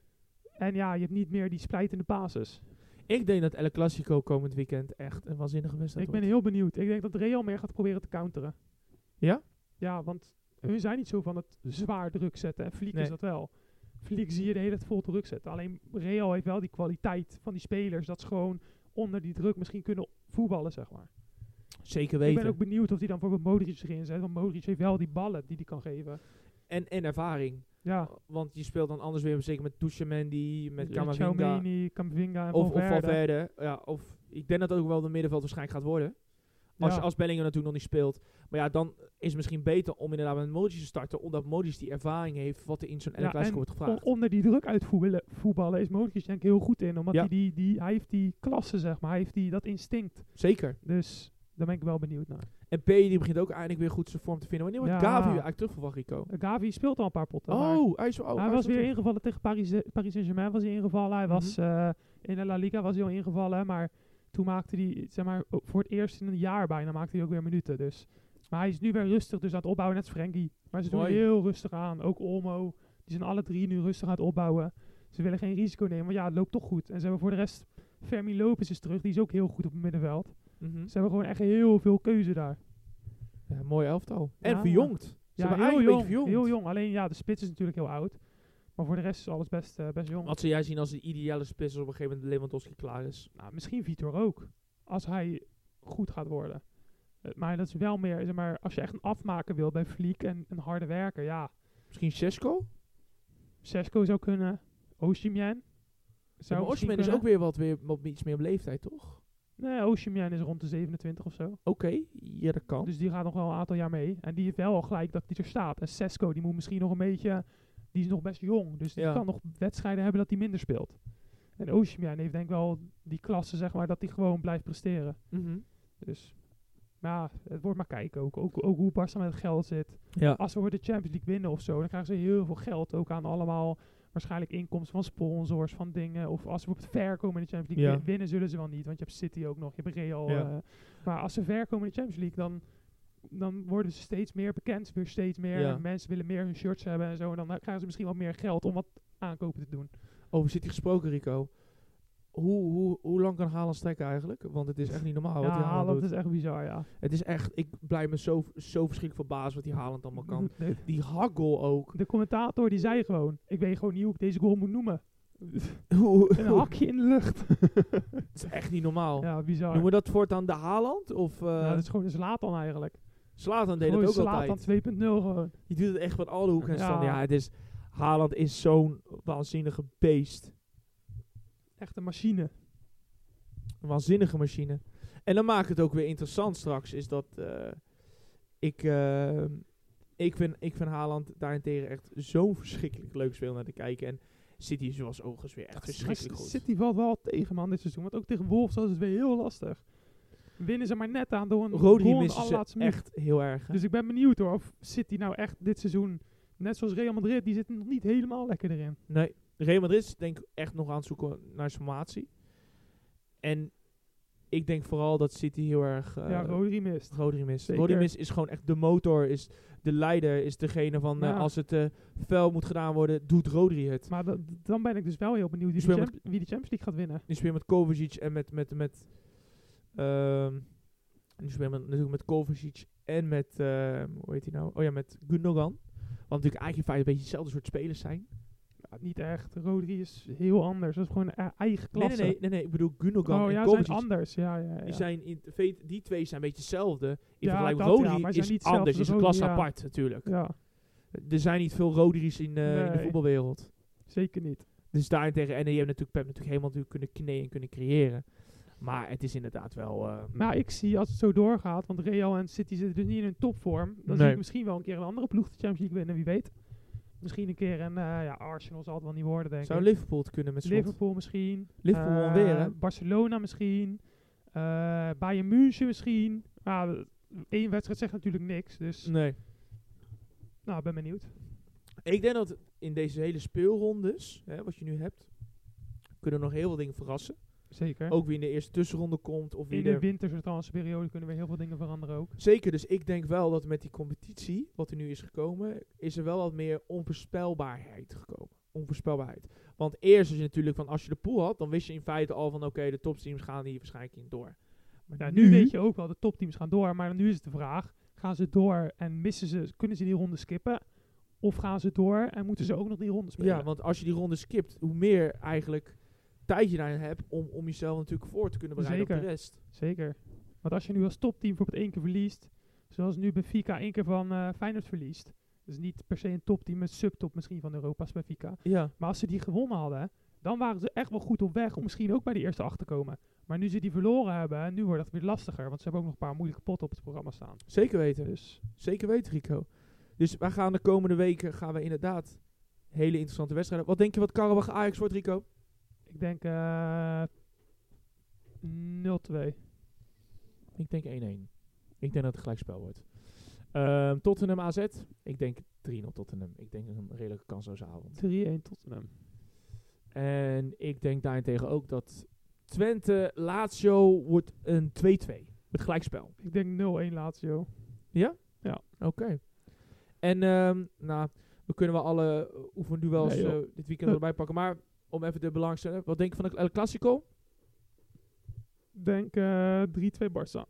En ja, je hebt niet meer die splijtende basis. Ik denk dat El Clasico komend weekend echt een waanzinnige wedstrijd Ik ben wordt. heel benieuwd. Ik denk dat Real meer gaat proberen te counteren. Ja? Ja, want hun zijn niet zo van het zwaar druk zetten. En Flick Nee. is dat wel. Flick zie je de hele tijd vol druk zetten. Alleen Real heeft wel die kwaliteit van die spelers. Dat ze gewoon onder die druk misschien kunnen voetballen, zeg maar. Zeker Ik weten. ben ook benieuwd of hij dan bijvoorbeeld Modric erin zet. Want Modric heeft wel die ballen die hij kan geven. En, en ervaring. Ja. Want je speelt dan anders weer zeker met Tuchemandi, met Ja, Camavinga. Tchouaméni, Camavinga en Of, of Valverde. Valverde. Ja, of ik denk dat het ook wel de middenveld waarschijnlijk gaat worden. Als, Ja. als Bellingham natuurlijk nog niet speelt. Maar ja, dan is het misschien beter om inderdaad met Modric te starten. Omdat Modric die ervaring heeft wat er in zo'n El Ja, Clasico en wordt gevraagd. on- onder die druk uitvoetballen voetballen is Modric denk ik heel goed in. Omdat Ja. hij, die, die, hij heeft die klasse, zeg maar. Hij heeft die, dat instinct. Zeker. Dus daar ben ik wel benieuwd naar. En P die begint ook eindelijk weer goed zijn vorm te vinden. Wanneer wordt Ja. Gavi weer eigenlijk terug verwacht, Rico? Uh, Gavi speelt al een paar potten. maar Oh, hij is, oh, hij is was weer terug. ingevallen tegen Paris, Paris Saint-Germain. Was hij ingevallen. Hij Mhm. was eh, in de La Liga was hij al ingevallen. Maar toen maakte hij, zeg maar, o- voor het eerst in een jaar bijna maakte hij ook weer minuten. Dus. Maar hij is nu weer rustig, dus aan het opbouwen, net als Frenkie. Maar ze doen Mooi. heel rustig aan. Ook Olmo. Die zijn alle drie nu rustig aan het opbouwen. Ze willen geen risico nemen, want ja, het loopt toch goed. En ze hebben voor de rest Fermi Lopez is terug. Die is ook heel goed op het middenveld. Mhm. Ze hebben gewoon echt heel veel keuze daar. Ja, mooi elftal. En Ja. verjongd. Ze Ja, hebben heel eigenlijk jong, een beetje verjongd. heel jong. Alleen ja, de spits is natuurlijk heel oud. Maar voor de rest is alles best, eh, best jong. Wat zou jij zien als de ideale spits als op een gegeven moment Lewandowski klaar is? Nou, misschien Vitor ook. Als hij goed gaat worden. Eh, maar dat is wel meer, zeg maar, als je echt een afmaker wil bij Flick en een harde werker, ja. Misschien Sesko? Sesko zou kunnen. Osimhen. Ja, Zou maar misschien Osimhen is kunnen. ook weer wat, weer wat iets meer op leeftijd, toch? Nee, Osimhen is rond de zevenentwintig of zo. Oké, ja dat kan. Dus die gaat nog wel een aantal jaar mee. En die heeft wel al gelijk dat hij er staat. En Sesko, die moet misschien nog een beetje... Die is nog best jong. Dus die Ja. kan nog wedstrijden hebben dat hij minder speelt. En Osimhen heeft denk ik wel die klasse, zeg maar, dat hij gewoon blijft presteren. Mhm. Dus... Maar ja, het wordt maar kijken ook. Ook, ook hoe Barca met het geld zit. Ja. Als we voor de Champions League winnen of zo, dan krijgen ze heel veel geld. Ook aan allemaal waarschijnlijk inkomsten van sponsors, van dingen. Of als we op het ver komen in de Champions League Ja. win- winnen, zullen ze wel niet. Want je hebt City ook nog, je hebt Real. Ja. eh. maar als ze ver komen in de Champions League, dan, dan worden ze steeds meer bekend. Weer steeds meer. Ja. Mensen willen meer hun shirts hebben en zo. En dan krijgen ze misschien wat meer geld om wat aankopen te doen. Over City gesproken, Rico. Hoe, hoe, hoe lang kan Haaland strekken eigenlijk? Want het is echt niet normaal wat ja, die Haaland Haaland doet. is echt bizar, ja. Het is echt, ik blijf me zo, zo verschrikkelijk verbaasd wat die Haaland allemaal kan. De, Die hakgoal ook. de commentator die zei gewoon, ik weet gewoon niet hoe ik deze goal moet noemen. Een hakje in de lucht. Het is echt niet normaal. Ja, bizar. Noemen we dat voortaan de Haaland? Of, uh, ja, dat is gewoon een Zlatan eigenlijk. Zlatan deed gewoon dat ook Zlatan altijd. twee punt nul gewoon. Die doet het echt van alle hoeken en Ja. standen. Ja, het is, Haaland is zo'n waanzinnige beest. Echt een machine. Een waanzinnige machine. En dan maakt het ook weer interessant straks, is dat uh, ik, uh, ik, vind, ik vind Haaland daarentegen echt zo'n verschrikkelijk leuk speel naar te kijken. En City zoals ogen weer echt verschrikkelijk goed. City valt wel tegen man dit seizoen, want ook tegen Wolves was het weer heel lastig. Winnen ze maar net aan door een Rodri goal missen ze echt heel erg. Hè? Dus ik ben benieuwd hoor, of City nou echt dit seizoen, net zoals Real Madrid, die zitten nog niet helemaal lekker erin. Nee, Real Madrid is denk ik echt nog aan het zoeken naar formatie. En ik denk vooral dat City heel erg... Uh, ja, Rodri mist. Rodri mist. Rodri mist is gewoon echt de motor, is de leider, is degene van... Uh, ja. Als het uh, fel moet gedaan worden, doet Rodri het. Maar d- dan ben ik dus wel heel benieuwd wie de, champ- wie de Champions League gaat winnen. Die speelt met Kovacic en met... met, met um, die speelt met, natuurlijk met Kovacic en met... Uh, hoe heet hij nou? Oh ja, met Gundogan. Wat natuurlijk eigenlijk in feite een beetje hetzelfde soort spelers zijn. Ja, niet echt. Rodri is heel anders. Dat is gewoon een eigen klasse. Nee, nee, nee, nee, nee. Ik bedoel Gundogan oh, en ja, Kovacic. zijn anders. Ja, ja, ja. Die, zijn in, die twee zijn een beetje hetzelfde. In ja, vergelijking met Rodri ja, is niet anders. Is een klas ja. apart natuurlijk. Ja. Er zijn niet veel Rodri's in, uh, nee. in de voetbalwereld. Zeker niet. Dus daarentegen, en je hebt natuurlijk Pep natuurlijk helemaal natuurlijk kunnen kneden en kunnen creëren. Maar het is inderdaad wel... Uh, nou, ik zie als het zo doorgaat, want Real en City zitten dus niet in hun topvorm. Dan nee. zie ik misschien wel een keer een andere ploeg de Champions League winnen, wie weet. Misschien een keer een, uh, ja, Arsenal zal het wel niet worden, denk Zou ik. Zou Liverpool het kunnen met slot? Liverpool misschien. Liverpool uh, alweer, hè? Barcelona misschien. Uh, Bayern München misschien. Nou, één wedstrijd zegt natuurlijk niks, dus... Nee. Nou, ben benieuwd. Ik denk dat in deze hele speelrondes, hè, wat je nu hebt, kunnen nog heel veel dingen verrassen. Zeker. Ook wie in de eerste tussenronde komt. Of wie in de er winterse transferperiode kunnen weer heel veel dingen veranderen ook. Zeker, dus ik denk wel dat met die competitie, wat er nu is gekomen, is er wel wat meer onvoorspelbaarheid gekomen. Onvoorspelbaarheid. Want eerst is je natuurlijk van, als je de pool had, dan wist je in feite al van, oké, okay, de topteams gaan hier waarschijnlijk in door. Maar ja, nu, nu weet je ook wel, de topteams gaan door, maar nu is het de vraag, gaan ze door en missen ze, kunnen ze die ronde skippen? Of gaan ze door en moeten ze ook nog die ronde spelen? Ja, want als je die ronde skipt, hoe meer eigenlijk tijd je daarin hebt om, om jezelf natuurlijk voor te kunnen bereiden Zeker. op de rest. Zeker. Want als je nu als topteam bijvoorbeeld één keer verliest, zoals nu Benfica één keer van uh, Feyenoord verliest, dus niet per se een topteam, een subtop misschien van Europa's Benfica. Ja. Maar als ze die gewonnen hadden, dan waren ze echt wel goed op weg om misschien ook bij die eerste acht te komen. Maar nu ze die verloren hebben, nu wordt het weer lastiger, want ze hebben ook nog een paar moeilijke potten op het programma staan. Zeker weten. Dus. Zeker weten, Rico. Dus wij gaan de komende weken gaan we inderdaad hele interessante wedstrijden. Wat denk je wat Karabach Ajax wordt, Rico? Ik denk uh, nul twee. Ik denk één-één. Ik denk dat het gelijkspel wordt. Um, Tottenham A Z. Ik denk drie nul Tottenham. Ik denk een redelijke kansloze avond. drie-één Tottenham. En ik denk daarentegen ook dat Twente Lazio wordt een twee-twee. Wordt gelijkspel. Ik denk nul-één Lazio. Ja? Ja. Oké. Okay. En um, nou, we kunnen wel alle uh, oefenduels nee, uh, dit weekend erbij pakken. Maar om even de belangstelling. Wat denk je van de El Clasico? Ik denk uh, drie-twee Barça.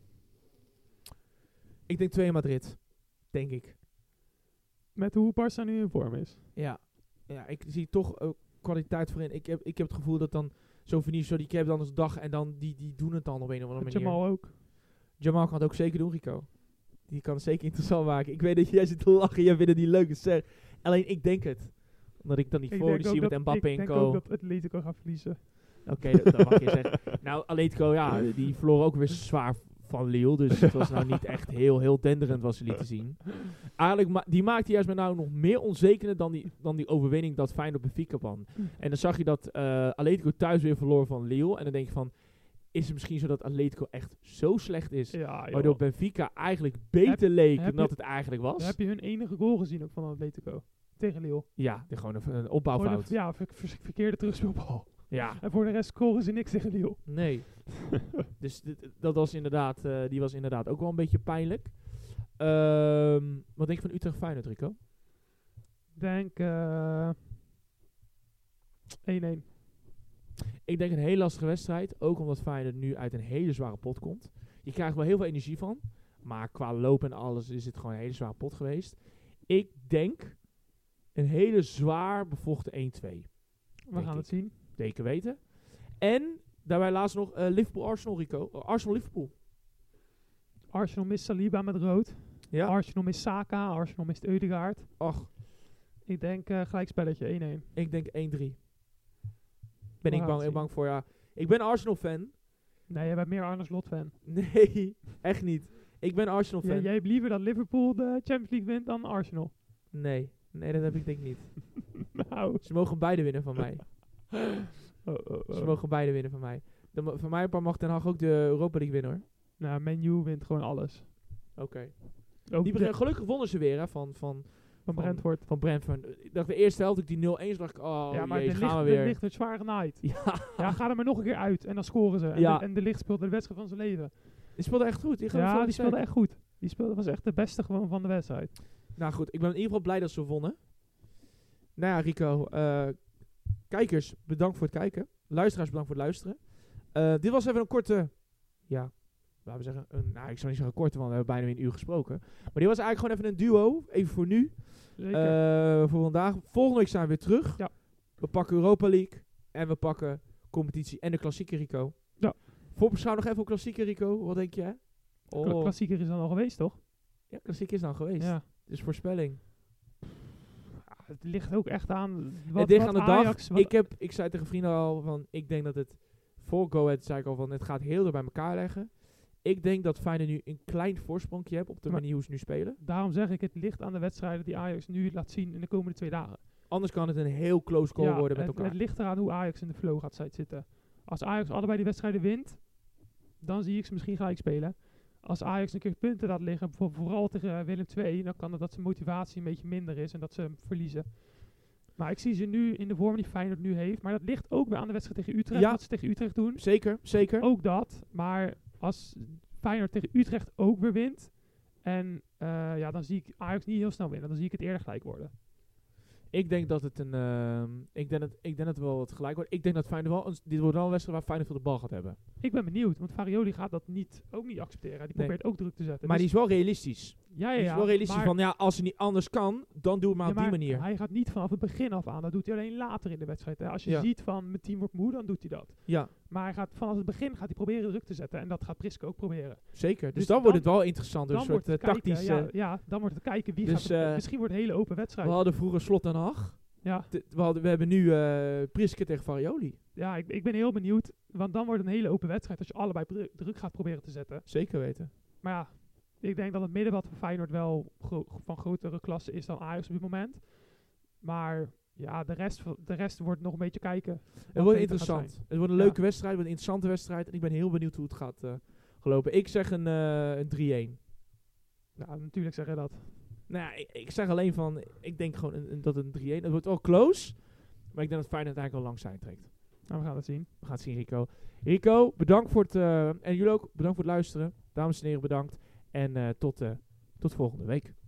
Ik denk twee Madrid. Denk ik. Met hoe Barça nu in vorm is. Ja. Ja, ik zie toch uh, kwaliteit voorin. Ik heb, ik heb het gevoel dat dan zo'n Vinicius, die heb dan eens dag en dan die, die doen het dan op een of andere manier. Jamal ook. Jamal kan het ook zeker doen, Rico. Die kan het zeker interessant maken. Ik weet dat jij zit te lachen. Jij vindt het niet leuk. Dus zeg. Alleen ik denk het. Omdat ik dan niet voor die zie met Mbappé en Co. Ik denk ook dat Atletico gaat verliezen. Oké, okay, dat, dat mag je zeggen. Nou, Atletico, ja, die verloren ook weer zwaar van Lille. Dus het was nou niet echt heel, heel denderend wat ze lieten zien. Eigenlijk, ma- die maakte juist met nou nog meer onzekerder dan die, dan die overwinning dat Feyenoord Benfica won. En dan zag je dat uh, Atletico thuis weer verloor van Lille. En dan denk je van, is het misschien zo dat Atletico echt zo slecht is, ja, waardoor Benfica eigenlijk beter heb, leek dan dat het eigenlijk was? Heb je hun enige goal gezien ook van Atletico? Tegen Lille. Ja, de, gewoon een, een opbouwfout. Een, ja, ver, ver, verkeerde terugspeelbal. Ja. En voor de rest scoren ze niks tegen Lille. Nee. Dus dit, dat was inderdaad, uh, die was inderdaad ook wel een beetje pijnlijk. Um, wat denk je van Utrecht Feyenoord, Rico? Denk uh, één-één. Ik denk een hele lastige wedstrijd. Ook omdat Feyenoord nu uit een hele zware pot komt. Je krijgt wel heel veel energie van. Maar qua loop en alles is het gewoon een hele zware pot geweest. Ik denk een hele zwaar bevochten één-twee. We gaan ik. het zien. Zeker weten. En daarbij laatst nog uh, Liverpool-Arsenal, Rico. Uh, Arsenal-Liverpool. Arsenal mist Saliba met rood. Ja. Arsenal mist Saka. Arsenal mist Ødegaard. Ach, Ik denk uh, gelijkspelletje één-één. ik denk één drie. Ben We ik gaan bang, het bang voor, ja. Ik ben Arsenal-fan. Nee, jij bent meer Arne Slot fan. Nee, echt niet. Ik ben Arsenal-fan. Ja, jij hebt liever dat Liverpool de Champions League wint dan Arsenal. Nee, nee, dat heb ik denk ik niet. Nou. Ze mogen beide winnen van mij. Oh, oh, oh. Ze mogen beide winnen van mij. Dan, van mij mag Ten Hag ook de Europa League winnen, hoor. Nou, Man U wint gewoon alles. Oké. Okay. Ook Die begin, gelukkig wonnen ze weer, hè, van, van, van Brentford. Van Brentford. Ik dacht de eerste helft, ik die nul één dacht ik, oh ja, maar jee, de gaan licht, we de weer. licht wordt zwaar genaaid. Ja. Ja, ga er maar nog een keer uit en dan scoren ze. En, Ja. de, en de licht speelde de wedstrijd van zijn leven. Die speelde echt goed. Die ja, die speelde echt goed. Die speelde, was echt de beste gewoon van de wedstrijd. Nou goed, ik ben in ieder geval blij dat ze wonnen. Nou ja, Rico. Uh, kijkers, bedankt voor het kijken. Luisteraars, bedankt voor het luisteren. Uh, dit was even een korte... Ja, laten we zeggen... Een, nou, ik zou niet zeggen korte, want we hebben bijna weer een uur gesproken. Maar dit was eigenlijk gewoon even een duo. Even voor nu. Uh, voor vandaag. Volgende week zijn we weer terug. Ja. We pakken Europa League. En we pakken competitie en de klassieke, Rico. Ja. Voorbeschouw nog even op klassieke, Rico. Wat denk jij? Oh. Klassieker is dan al geweest, toch? Ja, klassiek is dan geweest. Ja. Dus voorspelling. Ja, het ligt ook echt aan... Wat, het ligt wat aan de Ajax, dag. Ik, heb, ik zei tegen vrienden al van... Ik denk dat het... Voor Go Ahead zei ik al van... Het gaat heel erg bij elkaar leggen. Ik denk dat Feyenoord nu een klein voorsprongje hebt... Op de maar manier hoe ze nu spelen. Daarom zeg ik... Het ligt aan de wedstrijden die Ajax nu laat zien... In de komende twee dagen. Anders kan het een heel close call ja, worden met het, elkaar. Het ligt eraan hoe Ajax in de flow gaat zitten. Als Ajax allebei die wedstrijden wint... Dan zie ik ze misschien gelijk spelen. Als Ajax een keer punten laat liggen, bijvoorbeeld vooral tegen Willem twee, dan kan het dat zijn motivatie een beetje minder is en dat ze hem verliezen. Maar ik zie ze nu in de vorm die Feyenoord nu heeft. Maar dat ligt ook weer aan de wedstrijd tegen Utrecht, ja, wat ze tegen Utrecht doen. Zeker, zeker. Ook dat. Maar als Feyenoord tegen Utrecht ook weer wint, en uh, ja, dan zie ik Ajax niet heel snel winnen. Dan zie ik het eerder gelijk worden. Ik denk dat het een, uh, ik denk dat, ik denk dat het wel wat gelijk wordt. Ik denk dat Feyenoord wel, een, dit wordt wel een wedstrijd waar Feyenoord veel de bal gaat hebben. Ik ben benieuwd, want Farioli gaat dat niet, ook niet accepteren. Die probeert nee. ook druk te zetten. Maar dus die is wel realistisch. Ja, ja, ja. Die is wel realistisch van, ja, als het niet anders kan, dan doe het maar ja, op die maar manier. Hij gaat niet vanaf het begin af aan. Dat doet hij alleen later in de wedstrijd. Hè. Als je ja. ziet van, mijn team wordt moe, dan doet hij dat. Ja. Maar hij gaat vanaf het begin gaat hij proberen druk te zetten. En dat gaat Priske ook proberen. Zeker. Dus, dus dan, dan wordt het wel interessant. Dan een soort uh, tactisch... Ja, ja, dan wordt het kijken wie dus, gaat... Uh, misschien wordt het een hele open wedstrijd. We hadden vroeger Slot en Hag. Ja. De, we, hadden, we hebben nu uh, Priske tegen Farioli. Ja, ik, ik ben heel benieuwd. Want dan wordt het een hele open wedstrijd als je allebei druk, druk gaat proberen te zetten. Zeker weten. Maar ja, ik denk dat het middenveld van Feyenoord wel gro- van grotere klasse is dan Ajax op dit moment. Maar ja, de rest, de rest wordt nog een beetje kijken. Het wordt interessant. Het wordt een leuke ja. wedstrijd, een interessante wedstrijd. En ik ben heel benieuwd hoe het gaat uh, gelopen. Ik zeg een, uh, een drie-een. Ja, natuurlijk zeg je dat. Nou ja, ik, ik zeg alleen van, ik denk gewoon een, een, dat het een drie-een. Het wordt wel close, maar ik denk dat Feyenoord eigenlijk al lang zijn trekt. Nou, we gaan het zien. We gaan het zien, Rico. Rico, bedankt voor het, uh, en jullie ook, bedankt voor het luisteren. Dames en heren, bedankt. En uh, tot, uh, tot volgende week.